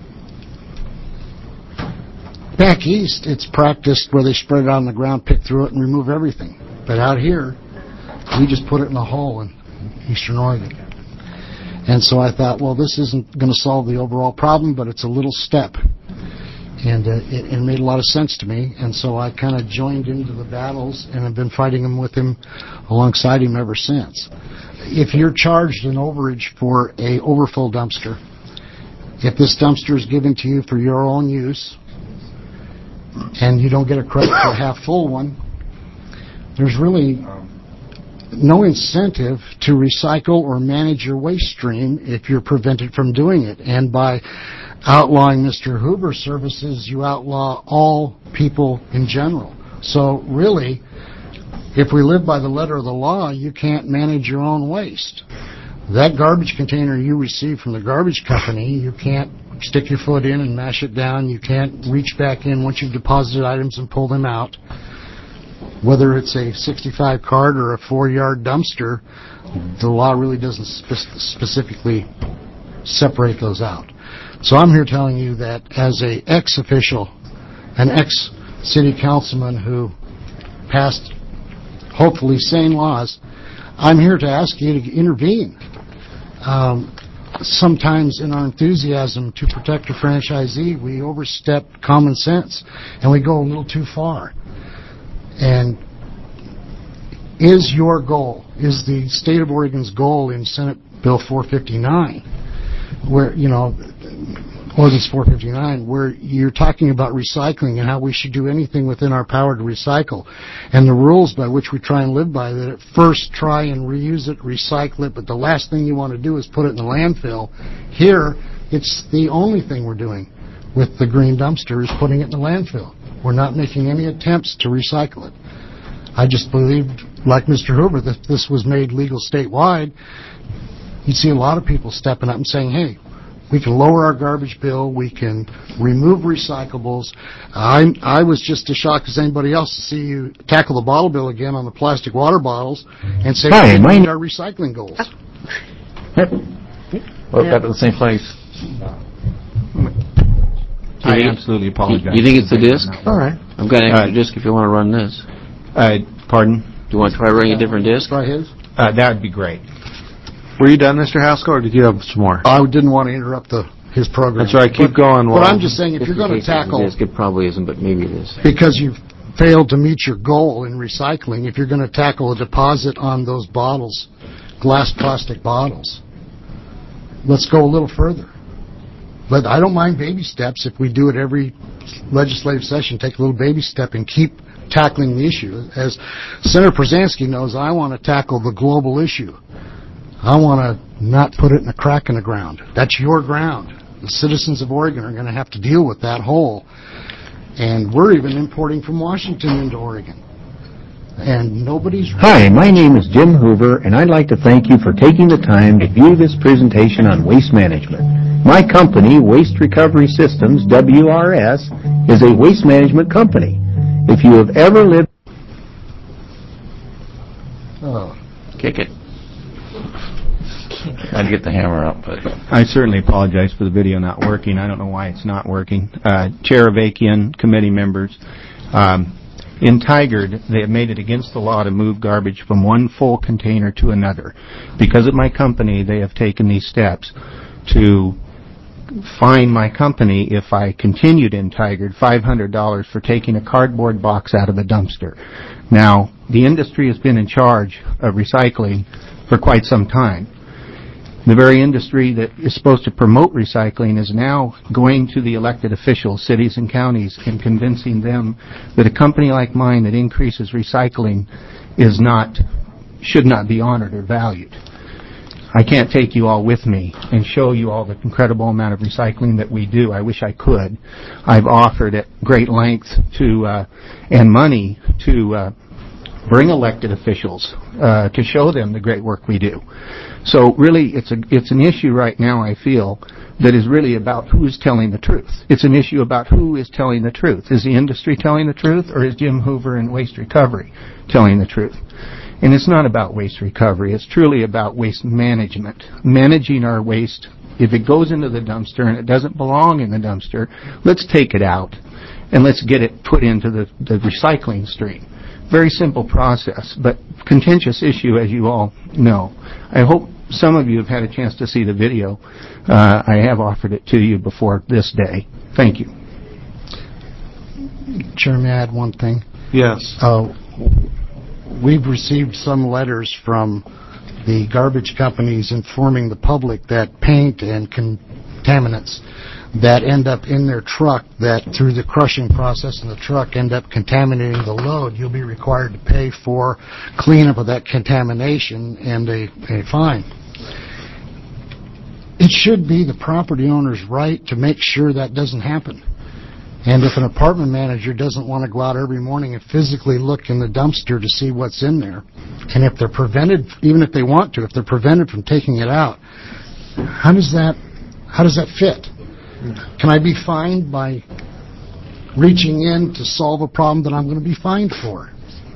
back east, it's practiced where they spread it out on the ground, pick through it, and remove everything. But out here, we just put it in a hole in eastern Oregon. And so I thought, well, this isn't going to solve the overall problem, but it's a little step. And uh, it, it made a lot of sense to me, and so I kind of joined into the battles and have been fighting them with him, alongside him ever since. If you're charged an overage for a overfull dumpster, if this dumpster is given to you for your own use, and you don't get a credit for a half-full one, there's really no incentive to recycle or manage your waste stream if you're prevented from doing it. And by outlawing Mister Hoover's services, you outlaw all people in general. So really, if we live by the letter of the law, you can't manage your own waste. That garbage container you receive from the garbage company, you can't stick your foot in and mash it down. You can't reach back in once you've deposited items and pull them out. Whether it's a sixty-five card or a four-yard dumpster, the law really doesn't spe- specifically separate those out. So I'm here telling you that as a ex-official, an ex-city councilman who passed hopefully sane laws, I'm here to ask you to intervene. Um, sometimes in our enthusiasm to protect a franchisee, we overstep common sense and we go a little too far. And is your goal, is the state of Oregon's goal in Senate Bill four fifty-nine, where, you know, Ordinance four fifty-nine, where you're talking about recycling and how we should do anything within our power to recycle, and the rules by which we try and live by, that at first try and reuse it, recycle it, but the last thing you want to do is put it in the landfill. Here, it's the only thing we're doing with the green dumpster is putting it in the landfill. We're not making any attempts to recycle it. I just believed, like Mister Hoover, that if this was made legal statewide, you'd see a lot of people stepping up and saying, hey, we can lower our garbage bill, we can remove recyclables. I I was just as shocked as anybody else to see you tackle the bottle bill again on the plastic water bottles and say Hi, we can my meet our recycling goals. Well, back to the same place. I absolutely apologize. You think it's the disc? All right. I've got an extra Uh, disc if you want to run this. Uh, pardon? Do you want to try running a different disc? Try his. Uh, that would be great. Were you done, Mister Haskell, or did you have some more? I didn't want to interrupt the his program. That's right. Keep but, going. But Well, I'm just saying, if you're going to tackle, Disc, it probably isn't, but maybe it is. because you've failed to meet your goal in recycling, if you're going to tackle a deposit on those bottles, glass plastic bottles, let's go a little further. But I don't mind baby steps if we do it every legislative session, take a little baby step and keep tackling the issue. As Senator Przansky knows, I want to tackle the global issue. I want to not put it in a crack in the ground. That's your ground. The citizens of Oregon are going to have to deal with that hole. And we're even importing from Washington into Oregon. And nobody's... Hi, my name is Jim Hoover, and I'd like to thank you for taking the time to view this presentation on waste management. My company, Waste Recovery Systems, W R S, is a waste management company. If you have ever lived... Oh, kick it. I'd get the hammer up, but... I certainly apologize for the video not working. I don't know why it's not working. Uh, Chair Avakian, committee members, um, in Tigard, they have made it against the law to move garbage from one full container to another. Because of my company, they have taken these steps to fine my company, if I continued in Tigard, five hundred dollars for taking a cardboard box out of a dumpster. Now, the industry has been in charge of recycling for quite some time. The very industry that is supposed to promote recycling is now going to the elected officials, cities and counties, and convincing them that a company like mine that increases recycling is not, should not be honored or valued. I can't take you all with me and show you all the incredible amount of recycling that we do. I wish I could. I've offered at great length to, uh, and money to, uh, bring elected officials uh, to show them the great work we do. So really, it's a it's an issue right now, I feel, that is really about who's telling the truth. It's an issue about who is telling the truth. Is the industry telling the truth, or is Jim Hoover and Waste Recovery telling the truth? And it's not about waste recovery. It's truly about waste management, managing our waste. If it goes into the dumpster and it doesn't belong in the dumpster, let's take it out and let's get it put into the, the recycling stream. Very simple process, but contentious issue, as you all know. I hope some of you have had a chance to see the video. Uh, I have offered it to you before this day. Thank you. Chair, may I add one thing? Yes. Uh, we've received some letters from the garbage companies informing the public that paint and contaminants that end up in their truck, that through the crushing process in the truck end up contaminating the load, you'll be required to pay for cleanup of that contamination and a, a fine. It should be the property owner's right to make sure that doesn't happen. And if an apartment manager doesn't want to go out every morning and physically look in the dumpster to see what's in there, and if they're prevented, even if they want to, if they're prevented from taking it out, how does that, how does that fit? Can I be fined by reaching in to solve a problem that I'm going to be fined for?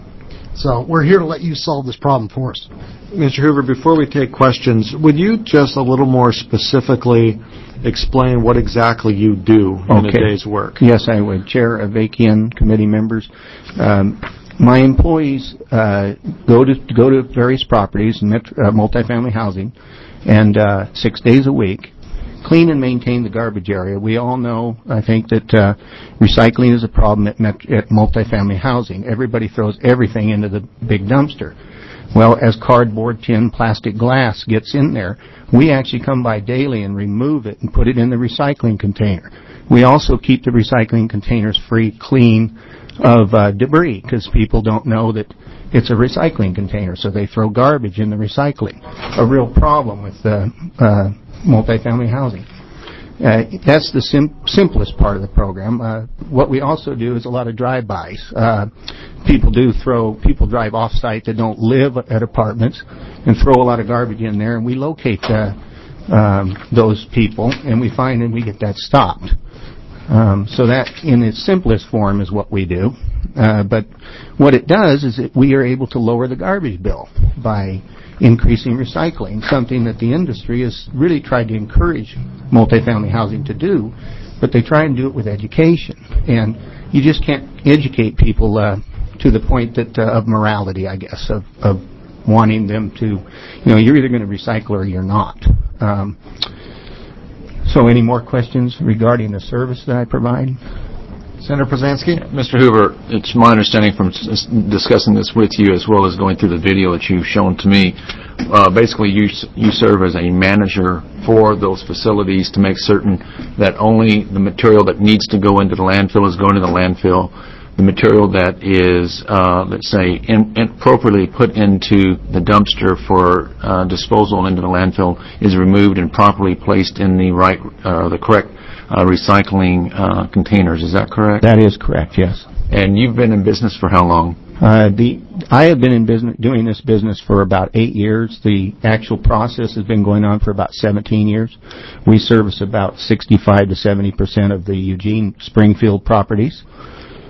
So we're here to let you solve this problem for us. Mister Hoover, before we take questions, would you just a little more specifically explain what exactly you do in Okay. a day's work? Yes, I would. Chair Avakian, committee members. Um, my employees uh, go to go to various properties, metro, uh, multifamily housing, and uh, six days a week, clean and maintain the garbage area. We all know, I think, that uh, recycling is a problem at, met- at multifamily housing. Everybody throws everything into the big dumpster. Well, as cardboard, tin, plastic, glass gets in there, we actually come by daily and remove it and put it in the recycling container. We also keep the recycling containers free, clean of uh, debris, because people don't know that it's a recycling container, so they throw garbage in the recycling. A real problem with uh, uh, multifamily housing. Uh, that's the sim- simplest part of the program. Uh, what we also do is a lot of drive-bys. Uh, people do throw, people drive off-site that don't live at apartments and throw a lot of garbage in there, and we locate uh, um, those people, and we find and we get that stopped. Um, so that, in its simplest form, is what we do. Uh, but what it does is that we are able to lower the garbage bill by increasing recycling, something that the industry has really tried to encourage multifamily housing to do, but they try and do it with education. And you just can't educate people uh, to the point that uh, of morality, I guess, of, of wanting them to, you know, you're either going to recycle or you're not. Um, so any more questions regarding the service that I provide? Senator Przansky? Mister Hoover, it's my understanding from s- discussing this with you as well as going through the video that you've shown to me, uh, basically you s- you serve as a manager for those facilities to make certain that only the material that needs to go into the landfill is going to the landfill. The material that is, uh, let's say, in, appropriately put into the dumpster for uh, disposal into the landfill is removed and properly placed in the right, uh, the correct uh, recycling uh, containers. Is that correct? That is correct, yes. And you've been in business for how long? Uh, the I have been in business doing this business for about eight years. The actual process has been going on for about seventeen years. We service about sixty-five to seventy percent of the Eugene Springfield properties.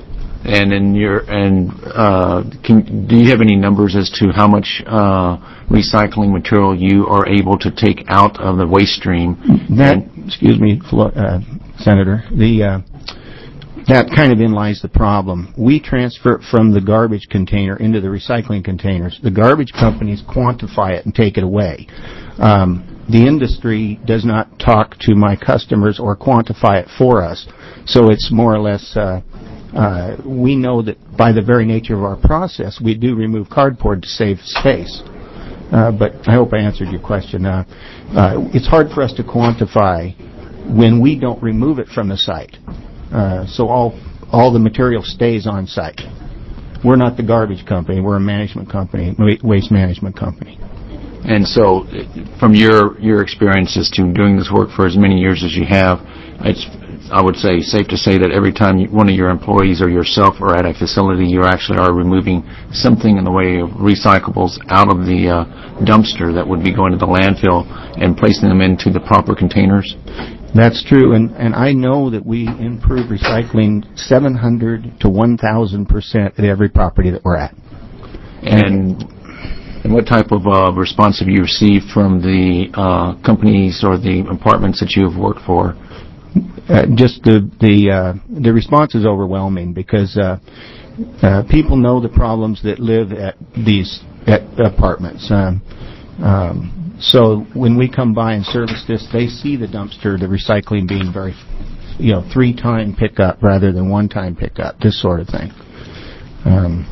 And in your and uh, can, do you have any numbers as to how much uh, recycling material you are able to take out of the waste stream? That, excuse me, uh, Senator, the uh, that kind of in lies the problem. We transfer it from the garbage container into the recycling containers. The garbage companies quantify it and take it away. Um, the industry does not talk to my customers or quantify it for us, so it's more or less. Uh, Uh, we know that by the very nature of our process, we do remove cardboard to save space. Uh, but I hope I answered your question. Uh, uh, it's hard for us to quantify when we don't remove it from the site. Uh, so all all the material stays on site. We're not the garbage company. We're a management company, waste management company. And so, from your your experiences to doing this work for as many years as you have, it's I would say safe to say that every time you, one of your employees or yourself are at a facility, you actually are removing something in the way of recyclables out of the uh, dumpster that would be going to the landfill and placing them into the proper containers. That's true, and, and I know that we improve recycling seven hundred to one thousand percent at every property that we're at. And, and what type of uh, response have you received from the uh, companies or the apartments that you have worked for? Uh, just the the uh, the response is overwhelming because uh, uh, people know the problems that live at these at apartments. Um, um, so when we come by and service this, they see the dumpster, the recycling being very, you know, three-time pickup rather than one-time pickup. This sort of thing. Um,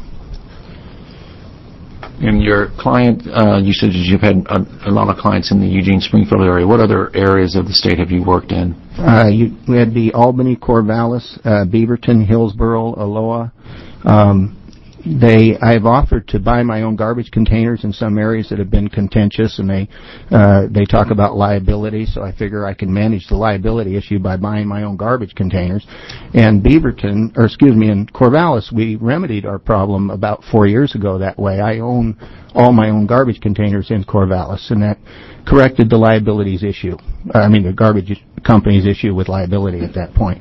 And your client, uh, you said that you've had a, a lot of clients in the Eugene-Springfield area. What other areas of the state have you worked in? Uh, you, we had the Albany, Corvallis, uh, Beaverton, Hillsboro, Aloha. Um, they, I've offered to buy my own garbage containers in some areas that have been contentious, and they, uh, they talk about liability. So I figure I can manage the liability issue by buying my own garbage containers. And Beaverton, or excuse me, in Corvallis, we remedied our problem about four years ago that way. I own all my own garbage containers in Corvallis, and that corrected the liabilities issue. I mean, the garbage company's issue with liability at that point.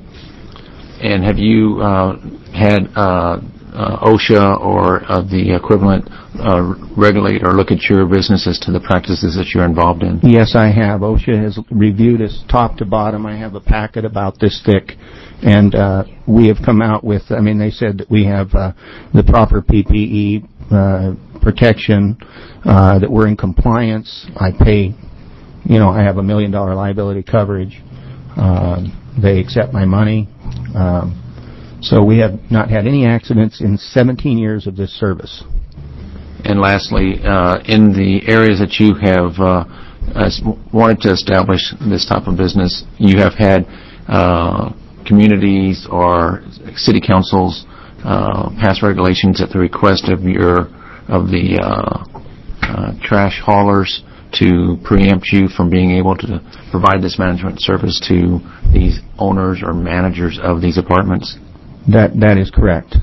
And have you uh, had uh, uh, OSHA or uh, the equivalent uh, regulate or look at your business as to the practices that you're involved in? Yes, I have. OSHA has reviewed us top to bottom. I have a packet about this thick, and uh, we have come out with, I mean, they said that we have uh, the proper P P E uh, protection, uh, that we're in compliance. I pay, you know, I have a million dollar liability coverage. Uh, they accept my money. Um, so we have not had any accidents in seventeen years of this service. And lastly, uh, in the areas that you have uh, as wanted to establish this type of business, you have had uh, communities or city councils uh, pass regulations at the request of your of the uh, uh, trash haulers to preempt you from being able to provide this management service to these owners or managers of these apartments? That that is correct.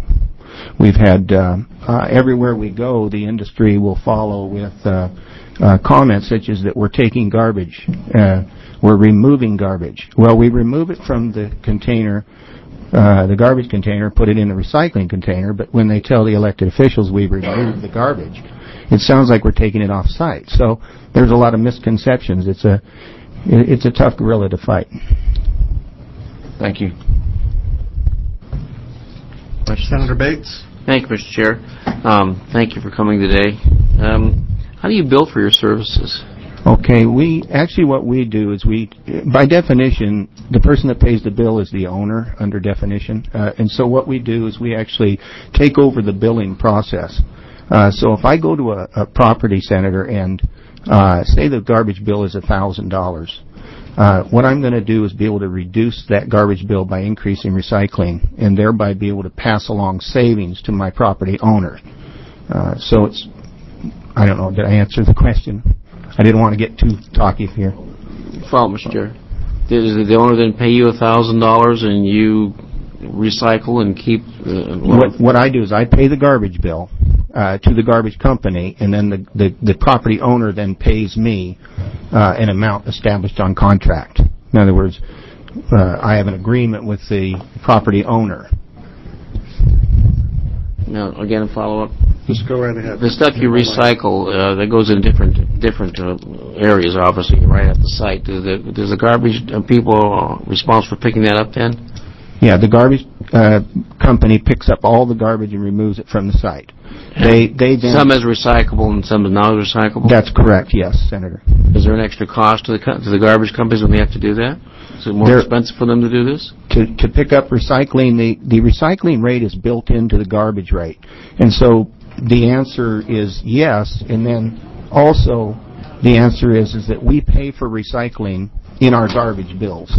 We've had uh, uh, everywhere we go, the industry will follow with uh, uh, comments such as that we're taking garbage, uh, we're removing garbage. Well, we remove it from the container, uh, the garbage container, put it in the recycling container, but when they tell the elected officials we removed the garbage, it sounds like we're taking it off site. So there's a lot of misconceptions. It's a it's a tough gorilla to fight. Thank you. Senator Bates. Thank you, Mister Chair. Um, thank you for coming today. Um, how do you bill for your services? Okay, we actually what we do is we, by definition, the person that pays the bill is the owner under definition, uh, and so what we do is we actually take over the billing process. Uh, so if I go to a, a property, Senator, and uh, say the garbage bill is a thousand dollars, uh, what I'm going to do is be able to reduce that garbage bill by increasing recycling, and thereby be able to pass along savings to my property owner. Uh, so it's, I don't know, did I answer the question? I didn't want to get too talky here. Follow, Mister Chair. Does the owner then pay you a thousand dollars and you recycle and keep? Uh, what, what I do is I pay the garbage bill uh, to the garbage company, and then the, the, the property owner then pays me uh, an amount established on contract. In other words, uh, I have an agreement with the property owner. Now, again, a follow-up. Just go right ahead. The stuff you recycle, uh, that goes in different different uh, areas, obviously, right at the site. Do the, does the garbage uh, people responsible for picking that up then? Yeah, the garbage uh, company picks up all the garbage and removes it from the site. They they then, some is recyclable and some is not recyclable. That's correct. Yes, Senator. Is there an extra cost to the co- to the garbage companies when they have to do that? Is it more They're, expensive for them to do this? To to pick up recycling, the the recycling rate is built into the garbage rate, and so the answer is yes. And then also the answer is is that we pay for recycling in our garbage bills.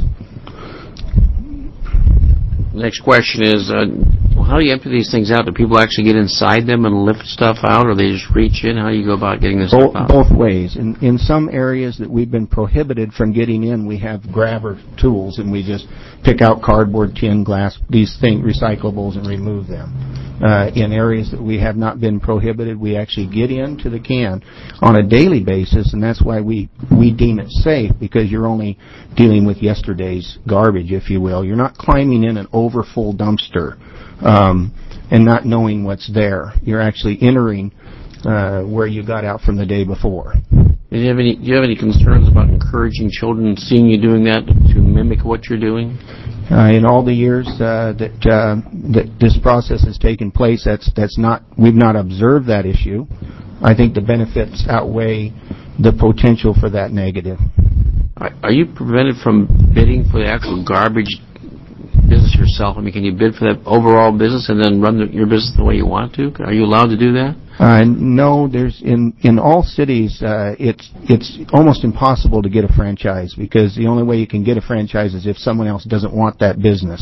Next question is, uh, how do you empty these things out? Do people actually get inside them and lift stuff out, or they just reach in? How do you go about getting this Both, stuff out? both ways. In, in some areas that we've been prohibited from getting in, we have grabber tools, and we just pick out cardboard, tin, glass, these things, recyclables, and remove them. Uh, in areas that we have not been prohibited, we actually get into the can on a daily basis, and that's why we, we deem it safe, because you're only dealing with yesterday's garbage, if you will. You're not climbing in an overfull dumpster um, and not knowing what's there. You're actually entering uh, where you got out from the day before. Do you have any Do you have any concerns about encouraging children, seeing you doing that, to mimic what you're doing? Uh, in all the years uh, that uh, that this process has taken place, that's that's not we've not observed that issue. I think the benefits outweigh the potential for that negative. Are, are you prevented from bidding for the actual garbage business yourself? I mean, can you bid for that overall business and then run the, your business the way you want to? Are you allowed to do that? Uh, no, there's in in all cities. Uh, it's it's almost impossible to get a franchise, because the only way you can get a franchise is if someone else doesn't want that business.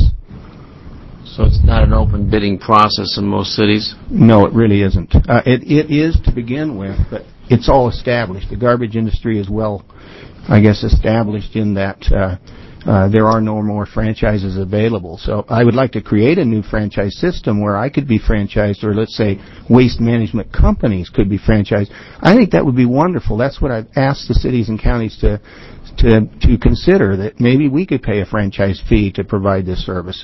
So it's not an open bidding process in most cities? No, it really isn't. Uh, it it is to begin with, but it's all established. The garbage industry is well, I guess, established in that. Uh, Uh, there are no more franchises available. So I would like to create a new franchise system where I could be franchised, or let's say waste management companies could be franchised. I think that would be wonderful. That's what I've asked the cities and counties to to to consider, that maybe we could pay a franchise fee to provide this service.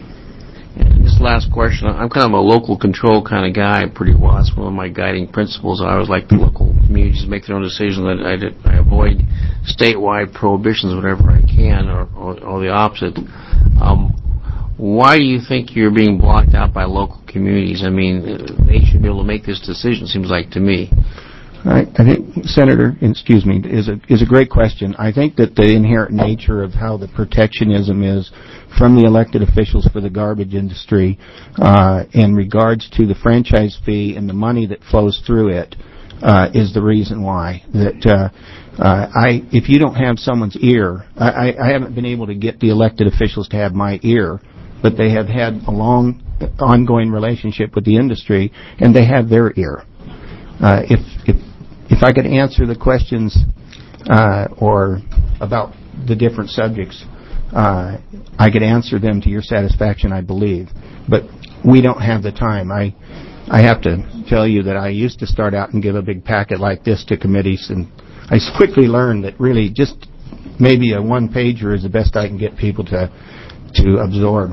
And this last question, I'm kind of a local control kind of guy pretty well. That's one of my guiding principles. I always like the local communities to make their own decisions. I, I, I avoid statewide prohibitions whenever I can, or, or, or the opposite. Um, why do you think you're being blocked out by local communities? I mean, they should be able to make this decision, seems like to me. I, I think, Senator, excuse me, is a is a great question. I think that the inherent nature of how the protectionism is from the elected officials for the garbage industry uh, in regards to the franchise fee and the money that flows through it uh, is the reason why. That uh, uh, I, if you don't have someone's ear, I, I haven't been able to get the elected officials to have my ear, but they have had a long, ongoing relationship with the industry, and they have their ear. Uh, if if if I could answer the questions uh, or about the different subjects, uh, I could answer them to your satisfaction, I believe. But we don't have the time. I I have to tell you that I used to start out and give a big packet like this to committees, and I quickly learned that really just maybe a one-pager is the best I can get people to to absorb.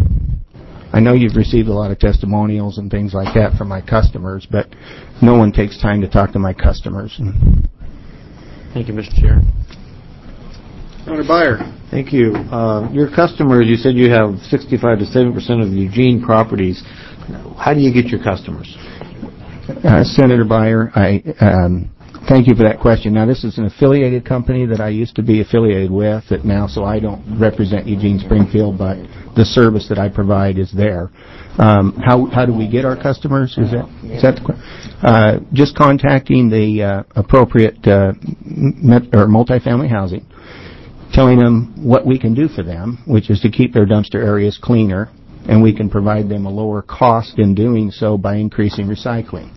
I know you've received a lot of testimonials and things like that from my customers, but no one takes time to talk to my customers. Thank you, Mister Chair. Senator Byer. Thank you. Uh, your customers, you said you have sixty-five to seventy percent of Eugene properties. How do you get your customers? Uh, Senator Byer, I um, thank you for that question. Now, this is an affiliated company that I used to be affiliated with, that now, so I don't represent Eugene Springfield, but the service that I provide is there. Um, how how do we get our customers? Is that is that the question? Uh, just contacting the uh, appropriate uh, met, or multifamily housing, telling them what we can do for them, which is to keep their dumpster areas cleaner, and we can provide them a lower cost in doing so by increasing recycling.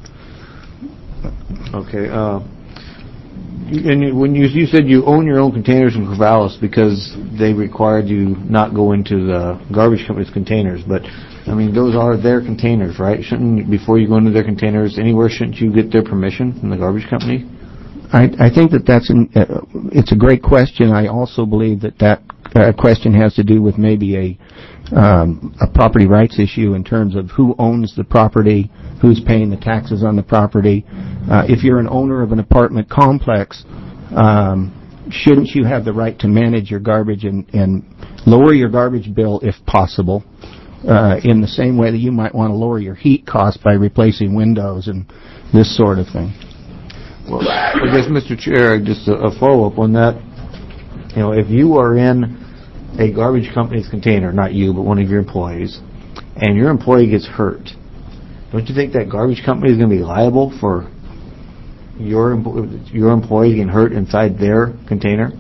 Okay. Uh, and when you you said you own your own containers in Corvallis because they required you not go into the garbage company's containers, but I mean those are their containers, right? Shouldn't, before you go into their containers anywhere, shouldn't you get their permission from the garbage company? I, I think that that's an, uh, it's a great question. I also believe that that uh, question has to do with maybe a um, a property rights issue in terms of who owns the property, who's paying the taxes on the property. Uh, if you're an owner of an apartment complex, um, shouldn't you have the right to manage your garbage and, and lower your garbage bill if possible, uh, in the same way that you might want to lower your heat cost by replacing windows and this sort of thing? Well, I guess, Mister Chair, just a, a follow-up on that. You know, if you are in a garbage company's container, not you, but one of your employees, and your employee gets hurt, don't you think that garbage company is going to be liable for your your employee getting hurt inside their container?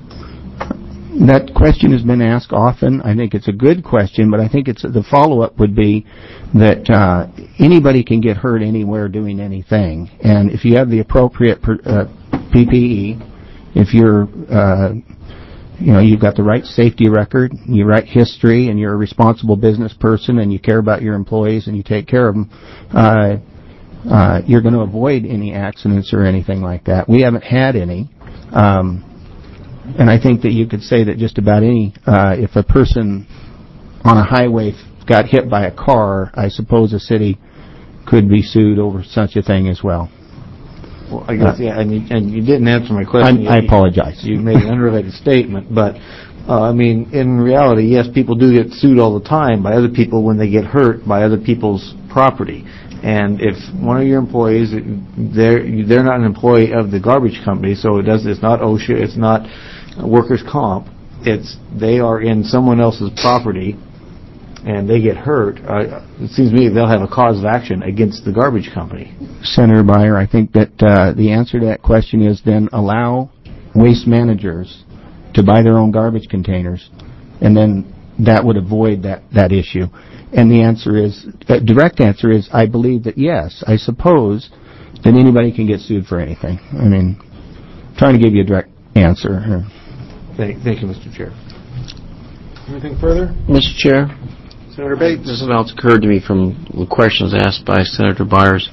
That question has been asked often. I think it's a good question, but I think it's the follow-up would be that uh, anybody can get hurt anywhere doing anything, and if you have the appropriate per, uh, P P E, if you're uh, you know, you've got the right safety record, you write history, and you're a responsible business person, and you care about your employees, and you take care of them, uh, uh, you're going to avoid any accidents or anything like that. We haven't had any, um, and I think that you could say that just about any, uh, if a person on a highway got hit by a car, I suppose a city could be sued over such a thing as well. Well, I guess, yeah, and you, and you didn't answer my question. I, I apologize. You made an unrelated statement, but, uh, I mean, in reality, yes, people do get sued all the time by other people when they get hurt by other people's property. And if one of your employees, they're, they're not an employee of the garbage company, so it does, it's not OSHA, it's not workers' comp, it's, they are in someone else's property, and they get hurt, uh, it seems to me they'll have a cause of action against the garbage company. Senator Beyer, I think that uh, the answer to that question is then allow waste managers to buy their own garbage containers, and then that would avoid that, that issue. And the answer is, the direct answer is, I believe that yes, I suppose that anybody can get sued for anything. I mean, I'm trying to give you a direct answer here. Thank, thank you, Mister Chair. Anything further? Mister Chair? Senator Bates. This has also occurred to me from the questions asked by Senator Byers.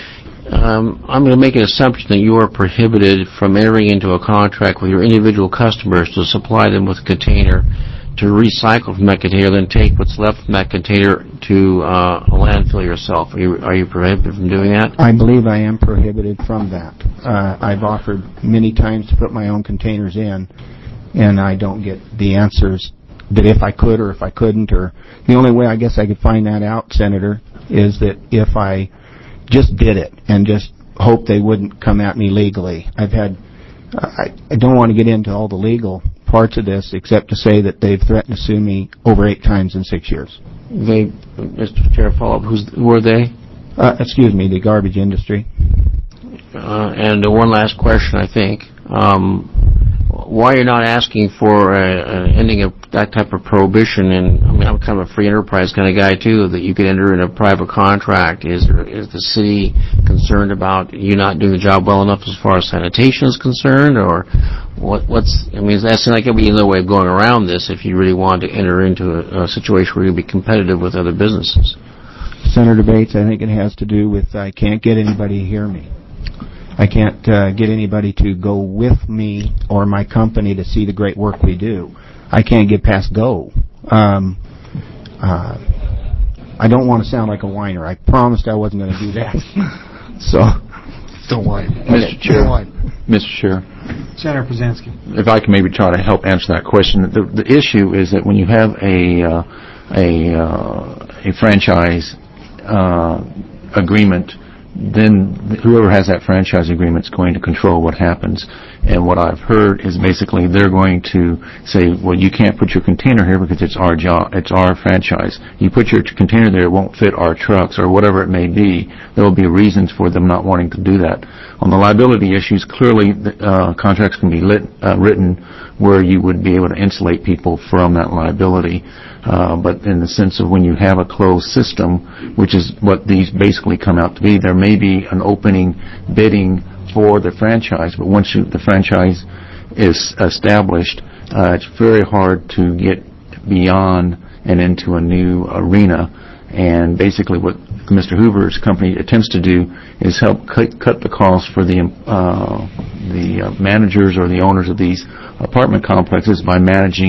Um, I'm going to make an assumption that you are prohibited from entering into a contract with your individual customers to supply them with a container to recycle from that container, then take what's left from that container to uh, a landfill yourself. Are you, are you prohibited from doing that? I believe I am prohibited from that. Uh, I've offered many times to put my own containers in, and I don't get the answers that if I could or if I couldn't, or the only way I guess I could find that out, Senator, is that if I just did it and just hope they wouldn't come at me legally. I've had, I, I don't want to get into all the legal parts of this except to say that they've threatened to sue me over eight times in six years. They, Mister Chair, follow up. Who's, who are they? Uh, excuse me, the garbage industry. Uh, and uh, one last question, I think. Um, why you're not asking for uh, an ending of that type of prohibition? And I mean, I'm kind of a free enterprise kind of guy too. That you could enter in a private contract. Is there, is the city concerned about you not doing the job well enough as far as sanitation is concerned, or what? What's? I mean, that seems like it'd be another way of going around this if you really wanted to enter into a, a situation where you'd be competitive with other businesses. Senator Bates, I think it has to do with I can't get anybody to hear me. I can't uh, get anybody to go with me or my company to see the great work we do. I can't get past go. Um, uh, I don't want to sound like a whiner. I promised I wasn't going to do that. So, don't whine. Mister Chair. Don't whine. Mister Chair. Senator Pruzansky. If I can maybe try to help answer that question. The, the issue is that when you have a uh, a uh, a franchise uh, agreement, then whoever has that franchise agreement is going to control what happens. And what I've heard is basically they're going to say, well, you can't put your container here because it's our job, it's our franchise. You put your container there, it won't fit our trucks or whatever it may be. There will be reasons for them not wanting to do that. On the liability issues, clearly uh, contracts can be lit, uh, written where you would be able to insulate people from that liability. Uh, but in the sense of when you have a closed system, which is what these basically come out to be, there may be an opening bidding for the franchise, but once you, the franchise is established, uh, it's very hard to get beyond and into a new arena. And basically what Mister Hoover's company attempts to do is help cut, cut the costs for the uh, the uh, managers or the owners of these apartment complexes by managing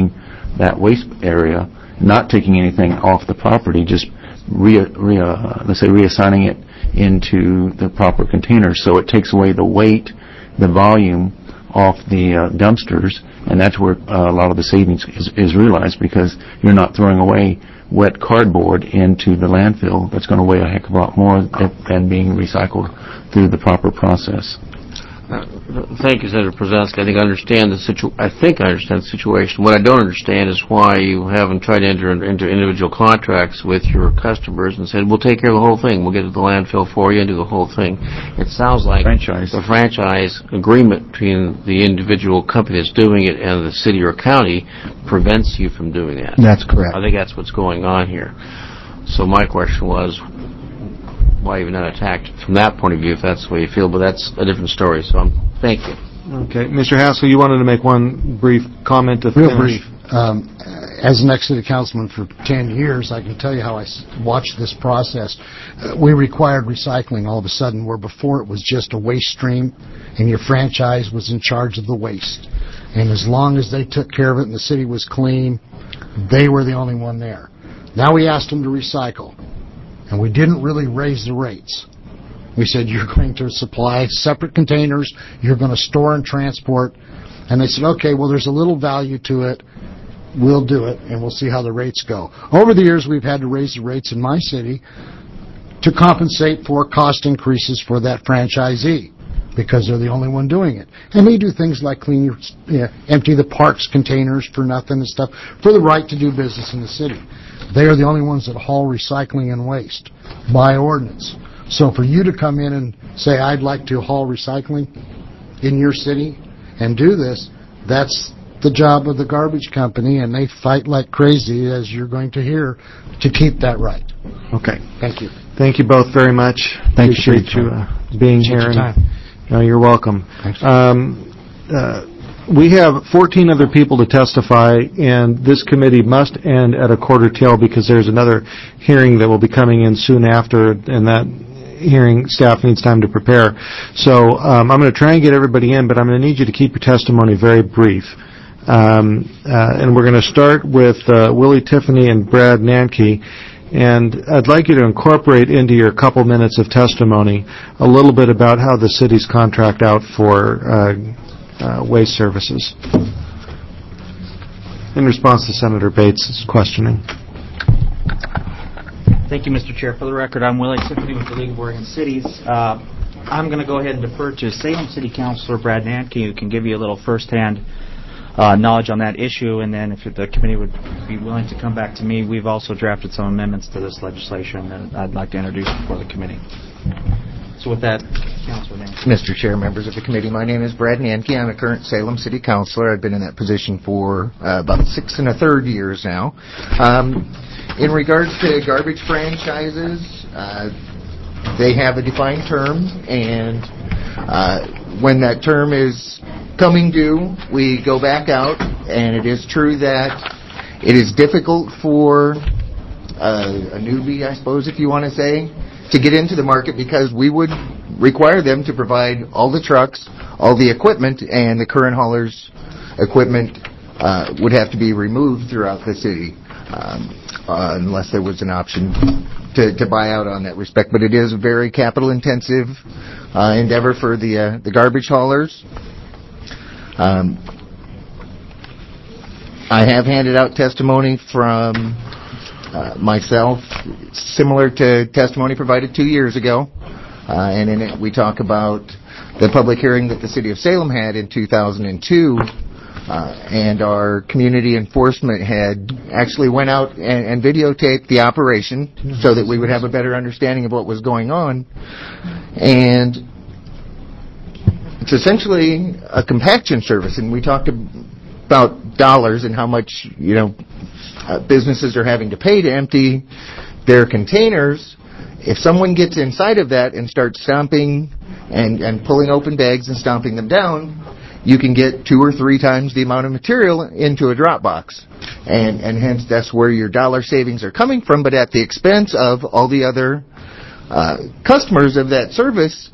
that waste area, not taking anything off the property, just re, re, uh, let's say reassigning it into the proper containers. So it takes away the weight, the volume off the uh, dumpsters, and that's where uh, a lot of the savings is, is realized, because you're not throwing away wet cardboard into the landfill. That's going to weigh a heck of a lot more than being recycled through the proper process. Uh, thank you, Senator Prozanski. I think I understand the situ- I think I understand the situation. What I don't understand is why you haven't tried to enter into individual contracts with your customers and said, "We'll take care of the whole thing. We'll get to the landfill for you and do the whole thing." It sounds like franchise. the franchise agreement between the individual company that's doing it and the city or county prevents you from doing that. That's correct. I think that's what's going on here. So my question was, why even not attacked from that point of view, if that's the way you feel, but that's a different story. So I'm, thank you. Okay. Mister Hassel, you wanted to make one brief comment to Real finish. brief. Um, as an ex-city councilman for ten years, I can tell you how I s- watched this process. Uh, we required recycling all of a sudden, where before it was just a waste stream, and your franchise was in charge of the waste. And as long as they took care of it and the city was clean, they were the only one there. Now we asked them to recycle. And we didn't really raise the rates. We said, you're going to supply separate containers, you're going to store and transport. And they said, okay, well, there's a little value to it. We'll do it, and we'll see how the rates go. Over the years, we've had to raise the rates in my city to compensate for cost increases for that franchisee, because they're the only one doing it. And they do things like clean your, you know, empty the parks containers for nothing and stuff, for the right to do business in the city. They are the only ones that haul recycling and waste by ordinance. So for you to come in and say, I'd like to haul recycling in your city and do this, that's the job of the garbage company, and they fight like crazy, as you're going to hear, to keep that right. Okay. Thank you. Thank you both very much. Appreciate Appreciate you your uh, being Appreciate here. your and- time. No, you're welcome. Thanks. Um, uh, we have fourteen other people to testify, and this committee must end at a quarter till, because there's another hearing that will be coming in soon after, and that hearing staff needs time to prepare. So um, I'm going to try and get everybody in, but I'm going to need you to keep your testimony very brief. Um, uh, and we're going to start with uh, Willie Tiffany and Brad Nanke. And I'd like you to incorporate into your couple minutes of testimony a little bit about how the cities contract out for uh, uh, waste services, in response to Senator Bates' questioning. Thank you, Mister Chair. For the record, I'm Willie Tiffany with the League of Oregon Cities. Uh, I'm going to go ahead and defer to Salem City Councilor Brad Nanke, who can give you a little firsthand Uh, knowledge on that issue, and then if the committee would be willing to come back to me, we've also drafted some amendments to this legislation that I'd like to introduce before the committee. So with that, Councilor Nanke. Mister Chair, members of the committee, my name is Brad Nanke. I'm a current Salem City Councilor. I've been in that position for uh, about six and a third years now. Um, in regards to garbage franchises, uh, they have a defined term, and uh, when that term is coming due, we go back out, and it is true that it is difficult for uh, a newbie, I suppose, if you want to say, to get into the market, because we would require them to provide all the trucks, all the equipment, and the current haulers' equipment uh, would have to be removed throughout the city, um, uh, unless there was an option to, to buy out on that respect. But it is a very capital-intensive uh, endeavor for the uh, the garbage haulers. Um, I have handed out testimony from uh, myself, similar to testimony provided two years ago, uh, and in it we talk about the public hearing that the City of Salem had in two thousand two, uh, and our community enforcement head actually went out and, and videotaped the operation so that we would have a better understanding of what was going on. And it's essentially a compaction service, and we talked about dollars and how much, you know, uh, businesses are having to pay to empty their containers. If someone gets inside of that and starts stomping and, and pulling open bags and stomping them down, you can get two or three times the amount of material into a drop box. And, and hence that's where your dollar savings are coming from, but at the expense of all the other uh, customers of that service.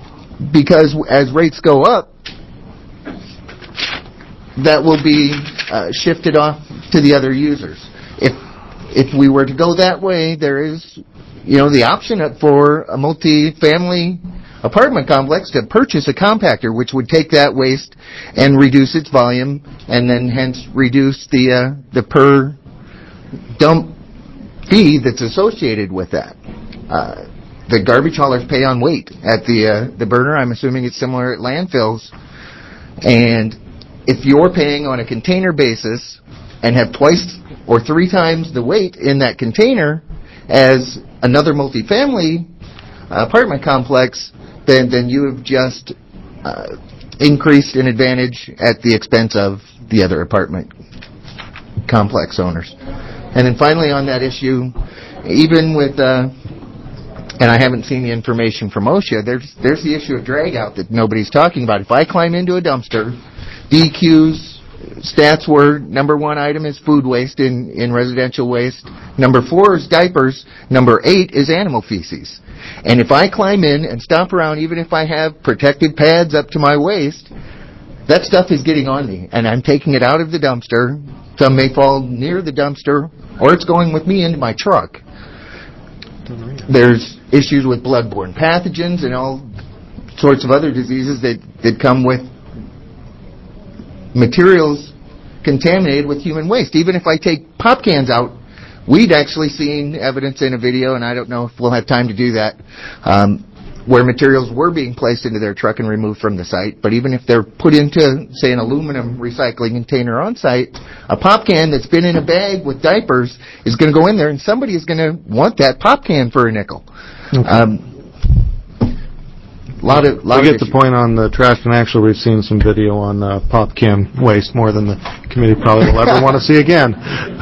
Because as rates go up, that will be uh, shifted off to the other users. If if we were to go that way, there is, you know, the option for a multi-family apartment complex to purchase a compactor, which would take that waste and reduce its volume, and then hence reduce the uh, the per dump fee that's associated with that. Uh, the garbage haulers pay on weight at the uh, the burner. I'm assuming it's similar at landfills. And if you're paying on a container basis and have twice or three times the weight in that container as another multifamily apartment complex, then then you have just uh, increased an advantage at the expense of the other apartment complex owners. And then finally on that issue, even with, uh, and I haven't seen the information from OSHA, there's there's the issue of drag out that nobody's talking about. If I climb into a dumpster, D Q's stats were number one item is food waste in, in residential waste. Number four is diapers. Number eight is animal feces. And if I climb in and stomp around, even if I have protective pads up to my waist, that stuff is getting on me. And I'm taking it out of the dumpster. Some may fall near the dumpster, or it's going with me into my truck. There's issues with bloodborne pathogens and all sorts of other diseases that, that come with materials contaminated with human waste. Even if I take pop cans out, we'd actually seen evidence in a video, and I don't know if we'll have time to do that, um, where materials were being placed into their truck and removed from the site. But even if they're put into, say, an aluminum recycling container on site, a pop can that's been in a bag with diapers is going to go in there, and somebody is going to want that pop can for a nickel. Okay. Um, lot of, lot we of get the point on the trash, and actually we've seen some video on uh, pop can waste, more than the committee probably will ever want to see again.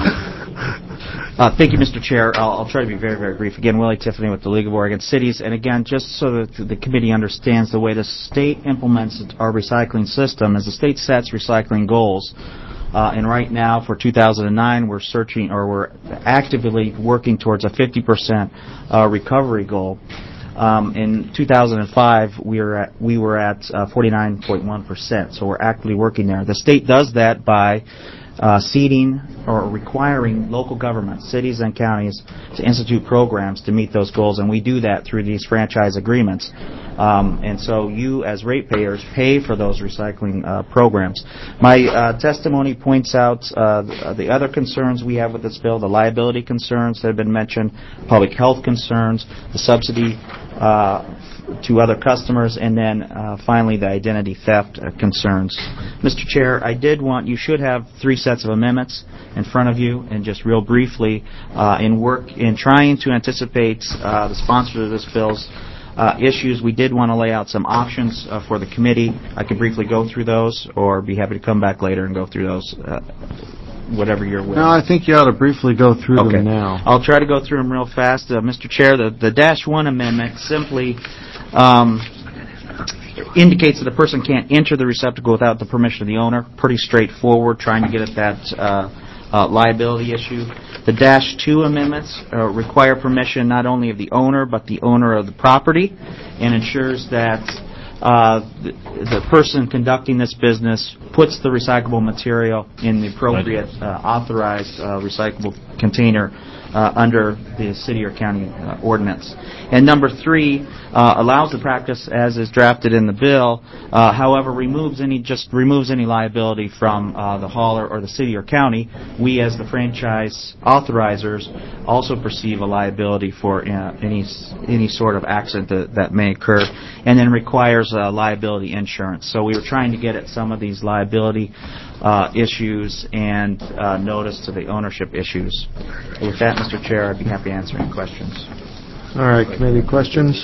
Uh, thank you, Mister Chair. I'll, I'll try to be very, very brief. Again, Willie Tiffany with the League of Oregon Cities. And again, just so that the committee understands the way the state implements our recycling system, is the state sets recycling goals. Uh, and right now, for two thousand nine, we're searching, or we're actively working towards a fifty percent uh, recovery goal. Um, in two thousand five, we were at, we were at uh, forty-nine point one percent. So we're actively working there. The state does that by Uh, seeding or requiring local governments, cities and counties, to institute programs to meet those goals, and we do that through these franchise agreements. Um, and so you, as ratepayers, pay for those recycling uh, programs. My uh, testimony points out uh, the other concerns we have with this bill, the liability concerns that have been mentioned, public health concerns, the subsidy uh, to other customers, and then uh, finally the identity theft uh, concerns. Mister Chair, I did want, you should have three sets of amendments in front of you, and just real briefly, uh, in work, in trying to anticipate uh, the sponsors of this bill's uh, issues, we did want to lay out some options uh, for the committee. I could briefly go through those, or be happy to come back later and go through those, uh, whatever you're willing. No, I think you ought to briefly go through okay. them now. I'll try to go through them real fast. Uh, Mister Chair, the, the Dash one amendment simply Um, indicates that a person can't enter the receptacle without the permission of the owner. Pretty straightforward, trying to get at that uh, uh, liability issue. The Dash two amendments uh, require permission not only of the owner, but the owner of the property, and ensures that uh, the, the person conducting this business puts the recyclable material in the appropriate uh, authorized uh, recyclable container Uh, under the city or county uh, ordinance. And number three uh, allows the practice as is drafted in the bill, uh, however, removes any just removes any liability from uh, the hauler or the city or county. We, as the franchise authorizers, also perceive a liability for uh, any any sort of accident that, that may occur, and then requires uh, liability insurance. So we were trying to get at some of these liability uh, issues and uh, notice to the ownership issues. With that, Mister Chair, I'd be happy to answer any questions. All right, committee questions?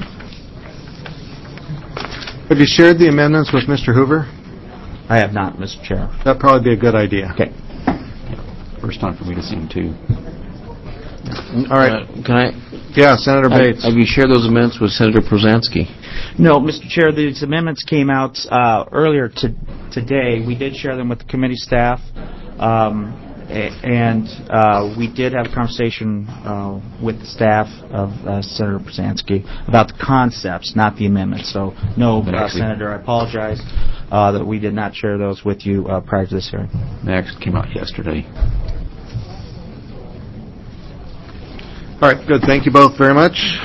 Have you shared the amendments with Mister Hoover? I have not, Mister Chair. That'd probably be a good idea. Okay. First time for me to see them, too. All right. Uh, can I? Yeah, Senator Bates. I, have you shared those amendments with Senator Prozansky? No, Mister Chair, these amendments came out uh, earlier to, today. We did share them with the committee staff. Um, And uh, we did have a conversation uh, with the staff of uh, Senator Prozansky about the concepts, not the amendments. So, no, uh, Senator, I apologize. uh, that we did not share those with you uh, prior to this hearing. Next came out yesterday. All right, good. Thank you both very much.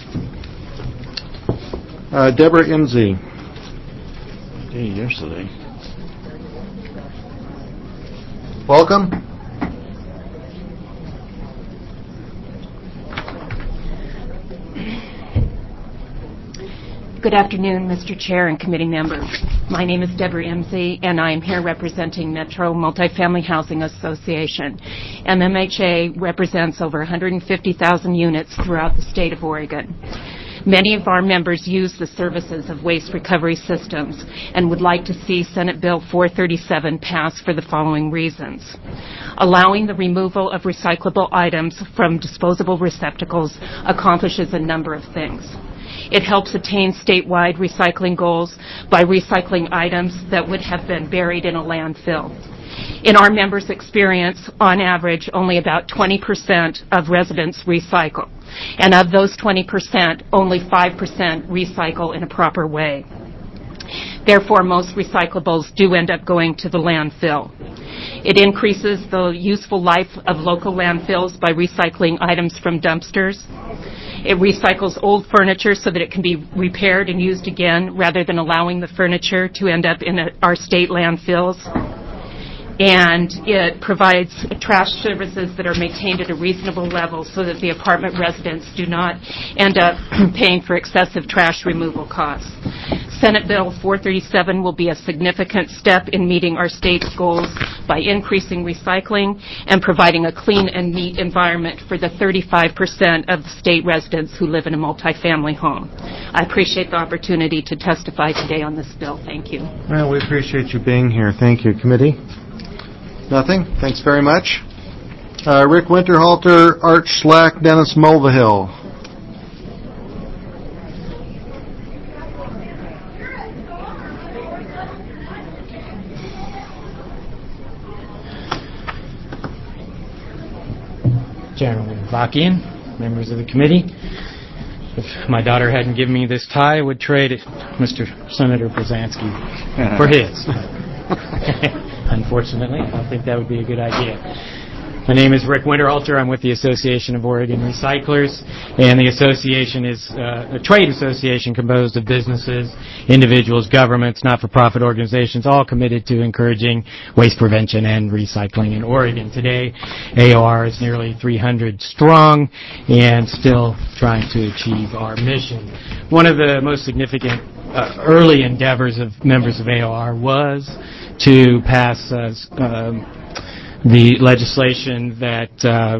Uh, Deborah Imsey. Hey, yesterday. Welcome. Good afternoon, Mister Chair and committee members. My name is Deborah Imsey, and I am here representing Metro Multifamily Housing Association. M M H A represents over one hundred fifty thousand units throughout the state of Oregon. Many of our members use the services of waste recovery systems and would like to see Senate Bill four thirty-seven pass for the following reasons. Allowing the removal of recyclable items from disposable receptacles accomplishes a number of things. It helps attain statewide recycling goals by recycling items that would have been buried in a landfill. In our members' experience, on average, only about twenty percent of residents recycle. And of those twenty percent, only five percent recycle in a proper way. Therefore, most recyclables do end up going to the landfill. It increases the useful life of local landfills by recycling items from dumpsters. It recycles old furniture so that it can be repaired and used again rather than allowing the furniture to end up in a, our state landfills. And it provides trash services that are maintained at a reasonable level so that the apartment residents do not end up paying for excessive trash removal costs. Senate Bill four thirty-seven will be a significant step in meeting our state's goals by increasing recycling and providing a clean and neat environment for the thirty-five percent of the state residents who live in a multifamily home. I appreciate the opportunity to testify today on this bill. Thank you. Well, we appreciate you being here. Thank you, committee. Nothing? Thanks very much. Uh, Rick Winterhalter, Art Schlack, Dennis Mulvihill. Chairman Vakian, members of the committee. If my daughter hadn't given me this tie, I would trade it, Mister Senator Brzezinski for his. Unfortunately, I don't think that would be a good idea. My name is Rick Winterhalter. I'm with the Association of Oregon Recyclers, and the association is uh, a trade association composed of businesses, individuals, governments, not-for-profit organizations, all committed to encouraging waste prevention and recycling in Oregon. Today, A O R is nearly three hundred strong and still trying to achieve our mission. One of the most significant uh, early endeavors of members of A O R was to pass uh, um, the legislation that uh,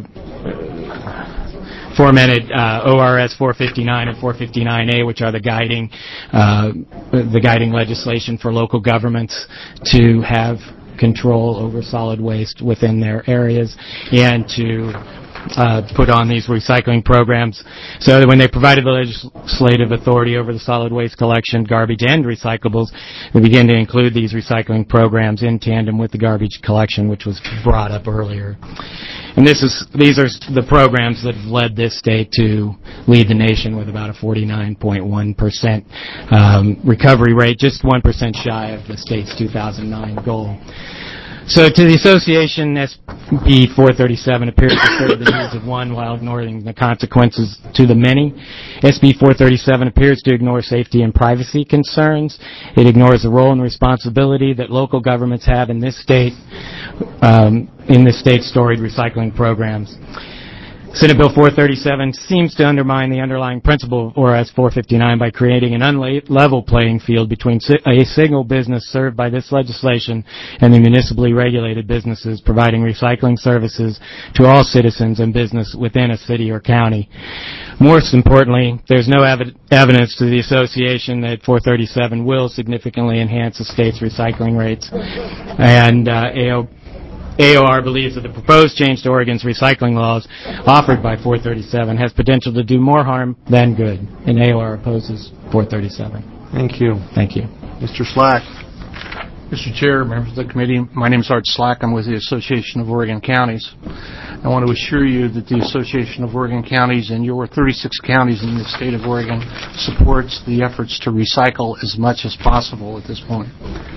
formatted uh, O R S four fifty-nine and four fifty-nine A, which are the guiding uh, the guiding legislation for local governments to have control over solid waste within their areas and to Uh, put on these recycling programs so that when they provided the legislative authority over the solid waste collection, garbage, and recyclables, they began to include these recycling programs in tandem with the garbage collection, which was brought up earlier. And this is these are the programs that have led this state to lead the nation with about a forty-nine point one percent um, recovery rate, just one percent shy of the state's two thousand nine goal. So to the association, S B four thirty-seven appears to serve the needs of one while ignoring the consequences to the many. S B four thirty-seven appears to ignore safety and privacy concerns. It ignores the role and responsibility that local governments have in this state, um, in this state's storied recycling programs. Senate Bill four thirty-seven seems to undermine the underlying principle of O R S four fifty-nine by creating an unlevel playing field between a single business served by this legislation and the municipally regulated businesses providing recycling services to all citizens and business within a city or county. Most importantly, there's no ev- evidence to the association that four thirty-seven will significantly enhance the state's recycling rates. And uh, A O A O R believes that the proposed change to Oregon's recycling laws offered by four thirty-seven has potential to do more harm than good, and A O R opposes four thirty-seven. Thank you. Thank you. Mister Slack. Mister Chair, members of the committee, my name is Art Slack. I'm with the Association of Oregon Counties. I want to assure you that the Association of Oregon Counties and your thirty-six counties in the state of Oregon supports the efforts to recycle as much as possible at this point.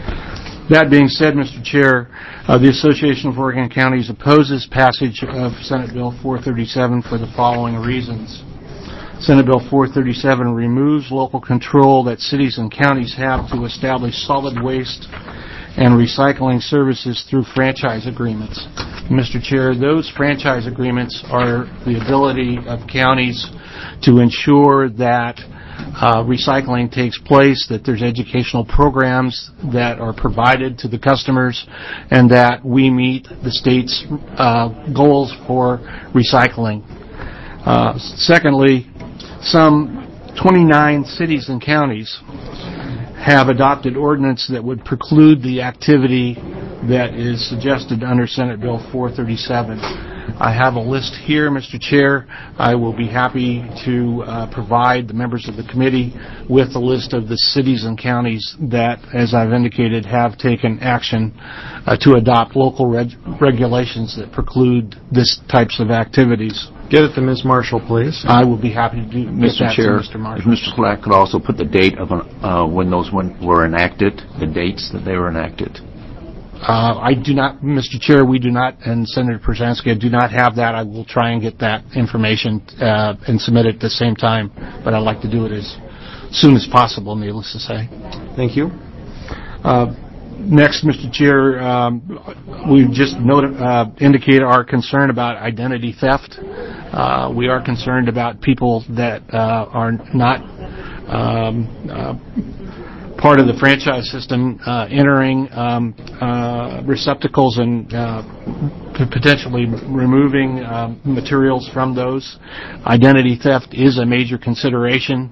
That being said, Mister Chair, uh, the Association of Oregon Counties opposes passage of Senate Bill four thirty-seven for the following reasons. Senate Bill four thirty-seven removes local control that cities and counties have to establish solid waste and recycling services through franchise agreements. Mister Chair, those franchise agreements are the ability of counties to ensure that uh, recycling takes place, that there's educational programs that are provided to the customers, and that we meet the state's uh, goals for recycling. Uh, secondly, some twenty-nine cities and counties have adopted ordinance that would preclude the activity that is suggested under Senate Bill four thirty-seven. I have a list here, Mister Chair. I will be happy to uh, provide the members of the committee with a list of the cities and counties that, as I've indicated, have taken action uh, to adopt local reg- regulations that preclude this types of activities. Get it to Miz Marshall, please. I will be happy to do Mister that Chair, to Mister Marshall. if Mister Slack could also put the date of uh, when those went, were enacted, the dates that they were enacted. Uh, I do not, Mister Chair, we do not, and Senator Przanski, I do not have that. I will try and get that information uh, and submit it at the same time, but I'd like to do it as soon as possible, needless to say. Thank you. Uh, next, Mister Chair, um, we've just noted, uh, indicated our concern about identity theft. Uh, we are concerned about people that uh, are not um, uh, part of the franchise system uh, entering um, uh, receptacles and uh, p- potentially removing um, materials from those. Identity theft is a major consideration,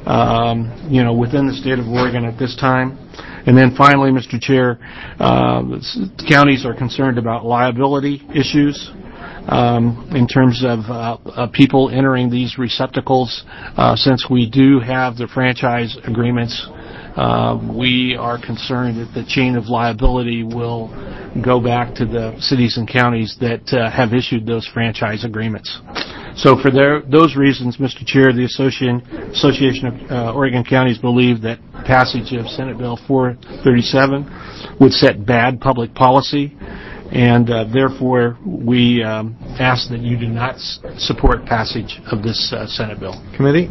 um, you know, within the state of Oregon at this time. And then finally, Mister Chair, uh, counties are concerned about liability issues. Um, in terms of uh, uh, people entering these receptacles, uh, since we do have the franchise agreements, uh, we are concerned that the chain of liability will go back to the cities and counties that uh, have issued those franchise agreements. So for their, those reasons, Mister Chair, the Association, Association of uh, Oregon Counties believe that passage of Senate Bill four thirty-seven would set bad public policy, and uh, therefore we um, ask that you do not s- support passage of this uh, Senate bill. Committee?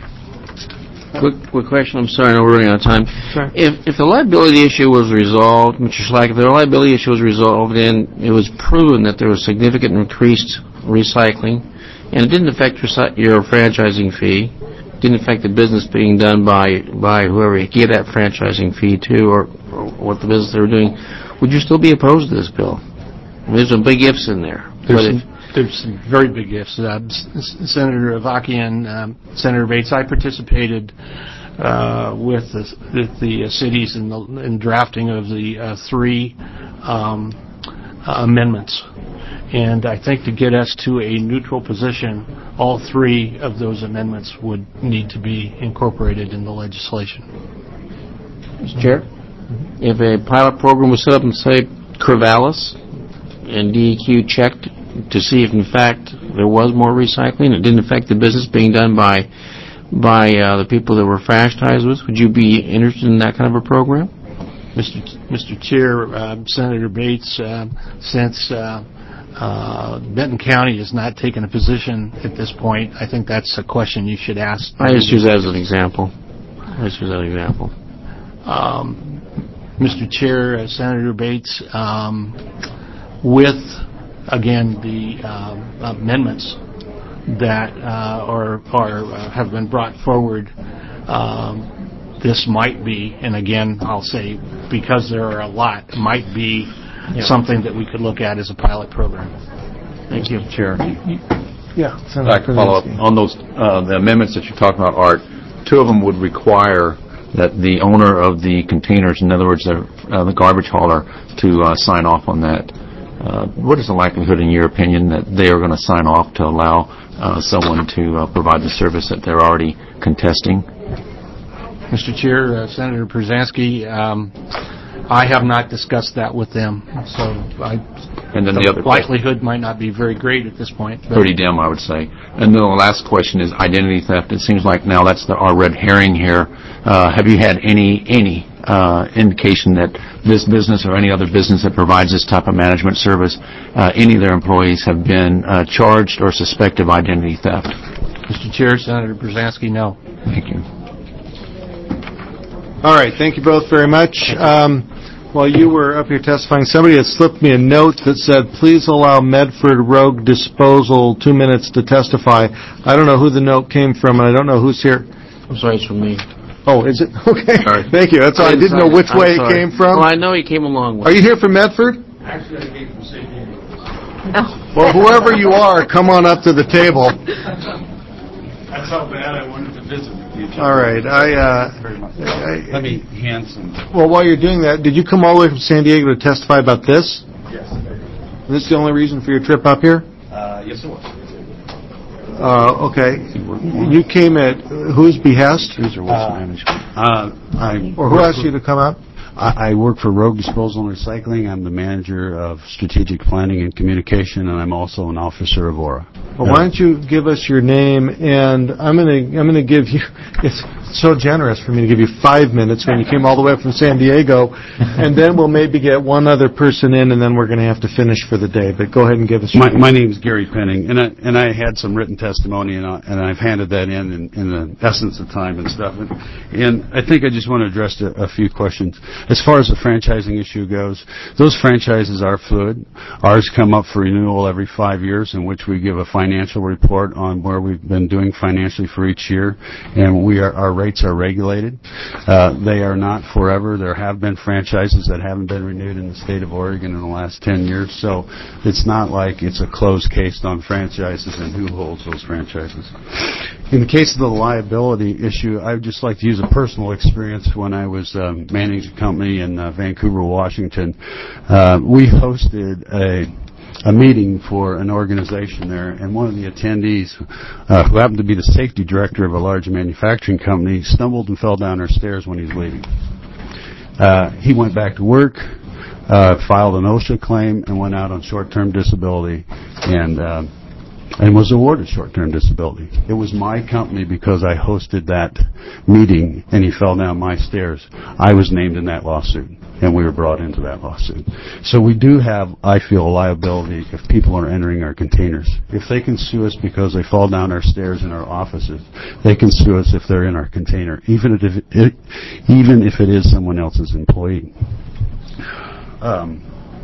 Quick, quick question. I'm sorry, I know we're running out of time. Sure. If if the liability issue was resolved, Mister Schlack, if the liability issue was resolved and it was proven that there was significant increased recycling, and it didn't affect your, your franchising fee, didn't affect the business being done by by whoever you gave that franchising fee to, or, or what the business they were doing, would you still be opposed to this bill? I mean, there's some big ifs in there. There's some, there's some very big ifs. Uh, S- Senator Avakian, um, Senator Bates, I participated uh, with the, with the uh, cities in the in drafting of the uh, three um, uh, amendments. And I think to get us to a neutral position, all three of those amendments would need to be incorporated in the legislation. Mister Chair, if a pilot program was set up in, say, Corvallis, and D E Q checked to see if, in fact, there was more recycling, it didn't affect the business being done by by uh, the people that were franchised with, would you be interested in that kind of a program? Mister Mister Chair, uh, Senator Bates, uh, since uh, uh, Benton County has not taken a position at this point, I think that's a question you should ask. I just use that as an example. I just use that as an example. Um, Mister Chair, uh, Senator Bates, um, with, again, the uh, amendments that uh, are, are uh, have been brought forward, um, this might be, and again, I'll say, because there are a lot, might be yeah. something that we could look at as a pilot program. Thank you, Chair. Yeah. I'd like to follow up on those uh, the amendments that you're talking about, Art. Two of them would require that the owner of the containers, in other words, the, uh, the garbage hauler, to uh, sign off on that. Uh, what is the likelihood, in your opinion, that they are going to sign off to allow uh, someone to uh, provide the service that they're already contesting? Mister Chair, uh, Senator Przanski, um, I have not discussed that with them, so I, And then the the other question, likelihood might not be very great at this point. but- pretty dim, I would say. And then the last question is identity theft. It seems like now that's the, our red herring here. Uh, have you had any any uh, indication that this business or any other business that provides this type of management service, uh, any of their employees have been uh, charged or suspected of identity theft? Mister Chair, Senator Brzezinski, no. Thank you. All right, thank you both very much. Um, while you were up here testifying, somebody had slipped me a note that said, please allow Medford Rogue Disposal two minutes to testify. I don't know who the note came from, and I don't know who's here. I'm sorry, it's from me. Oh, is it? Okay. Sorry. Thank you. That's all. I didn't know which I'm way sorry. it came from. Well, I know he came along with Are you here from Medford? Actually, I came from San Diego. Well, whoever you are, come on up to the table. That's how bad I wanted to visit with you. All right. I, uh, Very much. I- Let me hand some. well, while you're doing that, did you come all the way from San Diego to testify about this? Yes. Is this the only reason for your trip up here? Uh, yes, it was. Uh, okay. You came at whose behest? Uh, uh, I Or who asked you to come up? I, I work for Rogue Disposal and Recycling. I'm the manager of strategic planning and communication, and I'm also an officer of Aura. Well, why don't you give us your name, and I'm gonna I'm gonna give you. It's so generous for me to give you five minutes when you came all the way up from San Diego, and then we'll maybe get one other person in, and then we're going to have to finish for the day. But go ahead and give us. Your My, name. my name's Gary Penning, and I and I had some written testimony, and, I, and I've handed that in, in in the essence of time and stuff. And, and I think I just want to address a, a few questions. As far as the franchising issue goes, those franchises are fluid. Ours come up for renewal every five years, in which we give a financial report on where we've been doing financially for each year, and we are our rates are regulated. Uh, they are not forever. There have been franchises that haven't been renewed in the state of Oregon in the last ten years, so it's not like it's a closed case on franchises and who holds those franchises. In the case of the liability issue, I would just like to use a personal experience. When I was um, managing a company in uh, Vancouver, Washington, uh, we hosted a a meeting for an organization there, and one of the attendees, uh, who happened to be the safety director of a large manufacturing company, stumbled and fell down our stairs when he was leaving. Uh, he went back to work, uh, filed an OSHA claim, and went out on short-term disability, and uh, and was awarded short-term disability. It was my company because I hosted that meeting, and he fell down my stairs. I was named in that lawsuit, and we were brought into that lawsuit. So we do have, I feel, a liability if people are entering our containers. If they can sue us because they fall down our stairs in our offices, they can sue us if they're in our container, even if it, even if it is someone else's employee. Um,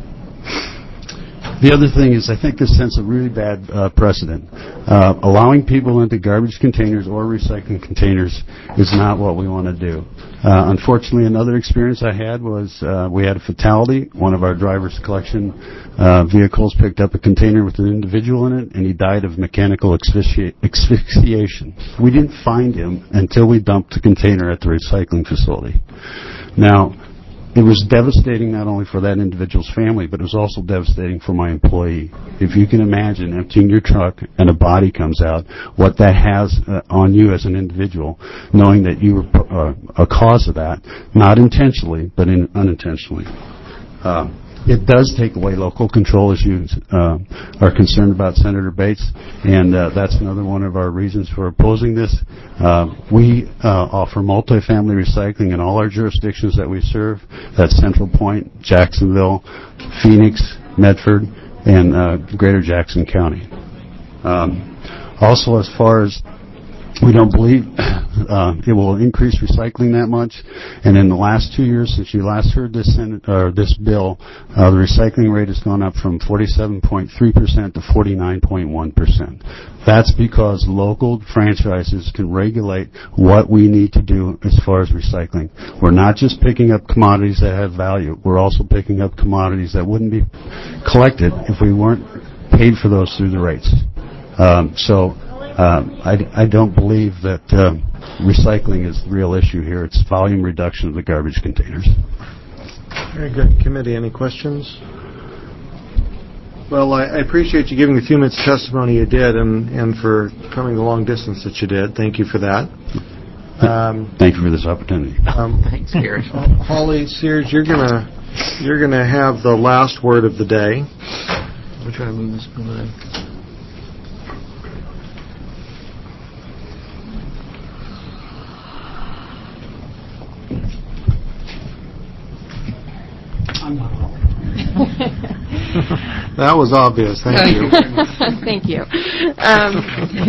The other thing is, I think this sets a really bad uh, precedent. Uh, allowing people into garbage containers or recycling containers is not what we want to do. Uh, unfortunately, another experience I had was uh, we had a fatality. One of our driver's collection uh, vehicles picked up a container with an individual in it, and he died of mechanical asphyxi- asphyxiation. We didn't find him until we dumped the container at the recycling facility. Now, it was devastating not only for that individual's family, but it was also devastating for my employee. If you can imagine emptying your truck and a body comes out, what that has uh, on you as an individual, knowing that you were uh, a cause of that, not intentionally, but in, unintentionally. Uh, It does take away local control, as you uh, are concerned about, Senator Bates, and uh, that's another one of our reasons for opposing this. Uh, we uh, offer multifamily recycling in all our jurisdictions that we serve. That's Central Point, Jacksonville, Phoenix, Medford, and uh, Greater Jackson County. Um, also, as far as we don't believe uh, it will increase recycling that much. And in the last two years, since you last heard this Senate, or this bill, uh, the recycling rate has gone up from forty-seven point three percent to forty-nine point one percent. That's because local franchises can regulate what we need to do as far as recycling. We're not just picking up commodities that have value. We're also picking up commodities that wouldn't be collected if we weren't paid for those through the rates. Um, so Um, I, I don't believe that um, recycling is the real issue here. It's volume reduction of the garbage containers. Very good. Committee, any questions? Well, I, I appreciate you giving the few minutes testimony you did, and, and for coming the long distance that you did. Thank you for that. Um, Thank you for this opportunity. um, Thanks, Gary. Holly Sears, you're gonna you're gonna have the last word of the day. We're trying to move this one. That was obvious. Thank you. Thank you. Um,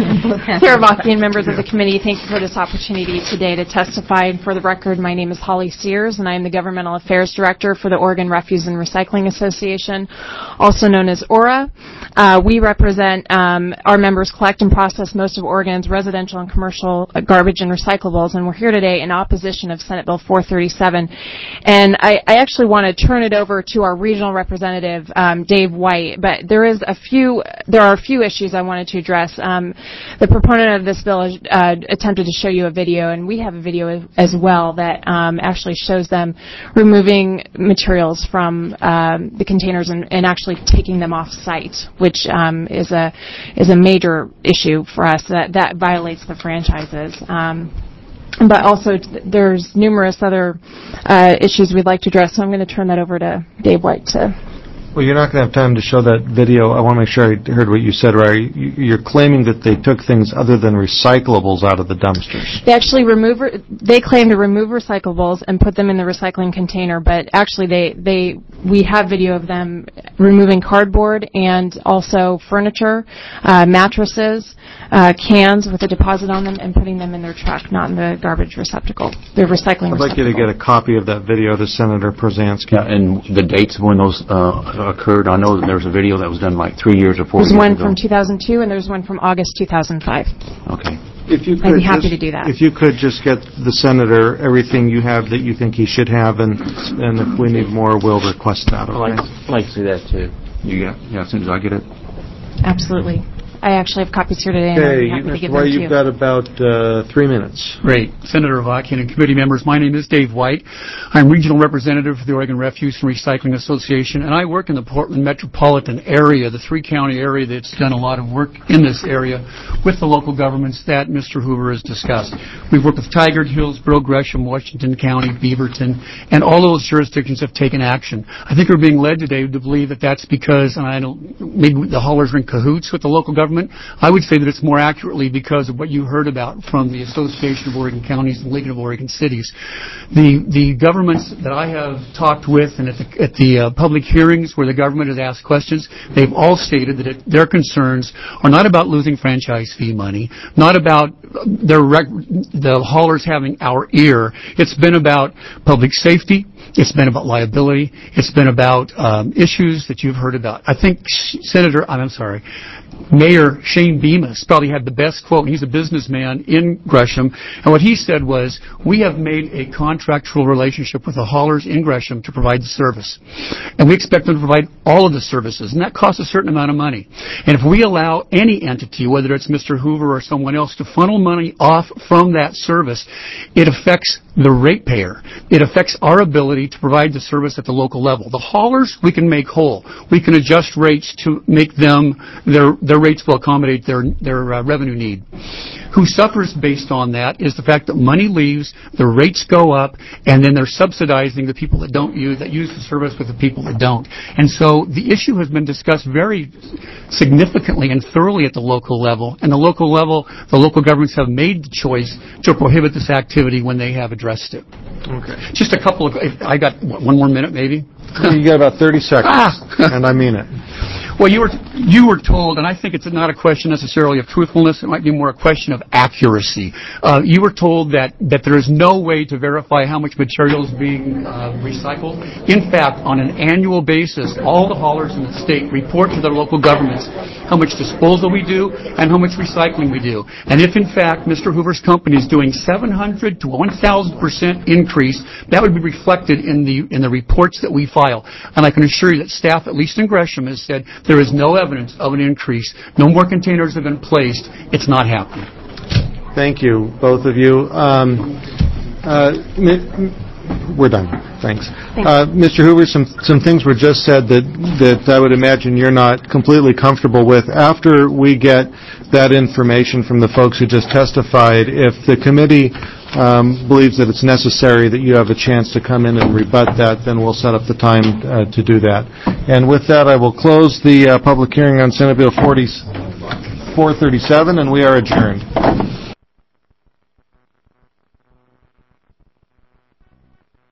Sarah Bothian, members of the committee, thank you for this opportunity today to testify. And for the record, my name is Holly Sears, and I am the Governmental Affairs Director for the Oregon Refuse and Recycling Association, also known as O R A. Uh, we represent, um, our members collect and process most of Oregon's residential and commercial garbage and recyclables, and we're here today in opposition of Senate Bill four thirty-seven. And I, I actually want to turn it over to our regional representative, um, Dave White, but there is a few, there are a few issues I wanted to address. Um, the proponent of this bill uh, attempted to show you a video, and we have a video as well that um, actually shows them removing materials from um, the containers and, and actually taking them off site, which um, is a is a major issue for us. That that violates the franchises. Um, But also, there's numerous other uh, issues we'd like to address, so I'm going to turn that over to Dave White to... Well, you're not going to have time to show that video. I want to make sure I heard what you said, right? You're claiming that they took things other than recyclables out of the dumpsters. They actually remove, they claim to remove recyclables and put them in the recycling container, but actually they, they, we have video of them removing cardboard and also furniture, uh, mattresses, uh, cans with a deposit on them and putting them in their truck, not in the garbage receptacle, the recycling I'd like receptacle. you to get a copy of that video to Senator Prozanski. Yeah, and the dates of when those uh, occurred. I know that there was a video that was done like three years or four There's years one ago. from two thousand two and there's one from August two thousand five. Okay. If you I'd could be happy just, to do that. If you could just get the senator everything you have that you think he should have, and and if we need more, we'll request that. I'd Okay? like, I'd like to see that too. You got? Yeah, as soon as I get it. Absolutely. I actually have copies here today, and I'd be Okay, happy to Mister give White, them to you. you've got about uh, three minutes. Great. Senator Avakian and committee members, my name is Dave White. I'm regional representative for the Oregon Refuse and Recycling Association, and I work in the Portland metropolitan area, the three-county area that's done a lot of work in this area with the local governments that Mister Hoover has discussed. We've worked with Tigard, Hillsborough, Gresham, Washington County, Beaverton, and all those jurisdictions have taken action. I think we're being led today to believe that that's because, and I don't, maybe the haulers are in cahoots with the local government. I would say that it's more accurately because of what you heard about from the Association of Oregon Counties and League of Oregon Cities. The the governments that I have talked with and at the, at the uh, public hearings where the government has asked questions, they've all stated that it, their concerns are not about losing franchise fee money, not about their rec- the haulers having our ear. It's been about public safety. It's been about liability. It's been about um, issues that you've heard about. I think Senator, I'm sorry, Mayor Shane Bemis probably had the best quote, and he's a businessman in Gresham, and what he said was, we have made a contractual relationship with the haulers in Gresham to provide the service. And we expect them to provide all of the services, and that costs a certain amount of money. And if we allow any entity, whether it's Mister Hoover or someone else, to funnel money off from that service, it affects the ratepayer. It affects our ability to provide the service at the local level. The haulers, we can make whole. We can adjust rates to make them, their their rates will accommodate their their uh, revenue need. Who suffers based on that is the fact that money leaves, the rates go up, and then they're subsidizing the people that don't use, that use the service with the people that don't. And so the issue has been discussed very significantly and thoroughly at the local level, and the local level, the local governments have made the choice to prohibit this activity when they have addressed it. Okay. Just a couple of, I got what, one more minute maybe? You got about thirty seconds, Ah. and I mean it. Well, you were you were told, and I think it's not a question necessarily of truthfulness. It might be more a question of accuracy. Uh, you were told that, that there is no way to verify how much material is being uh, recycled. In fact, on an annual basis, all the haulers in the state report to their local governments how much disposal we do and how much recycling we do. And if, in fact, Mister Hoover's company is doing seven hundred to one thousand percent increase, that would be reflected in the in the reports that we file. And I can assure you that staff, at least in Gresham, has said there is no evidence of an increase. No more containers have been placed. It's not happening. Thank you, both of you. Um, uh, m- we're done. Thanks. Uh, Mister Hoover, some some things were just said that that I would imagine you're not completely comfortable with. After we get that information from the folks who just testified, if the committee um, believes that it's necessary that you have a chance to come in and rebut that, then we'll set up the time uh, to do that. And with that, I will close the uh, public hearing on Senate Bill four thirty-seven, and we are adjourned.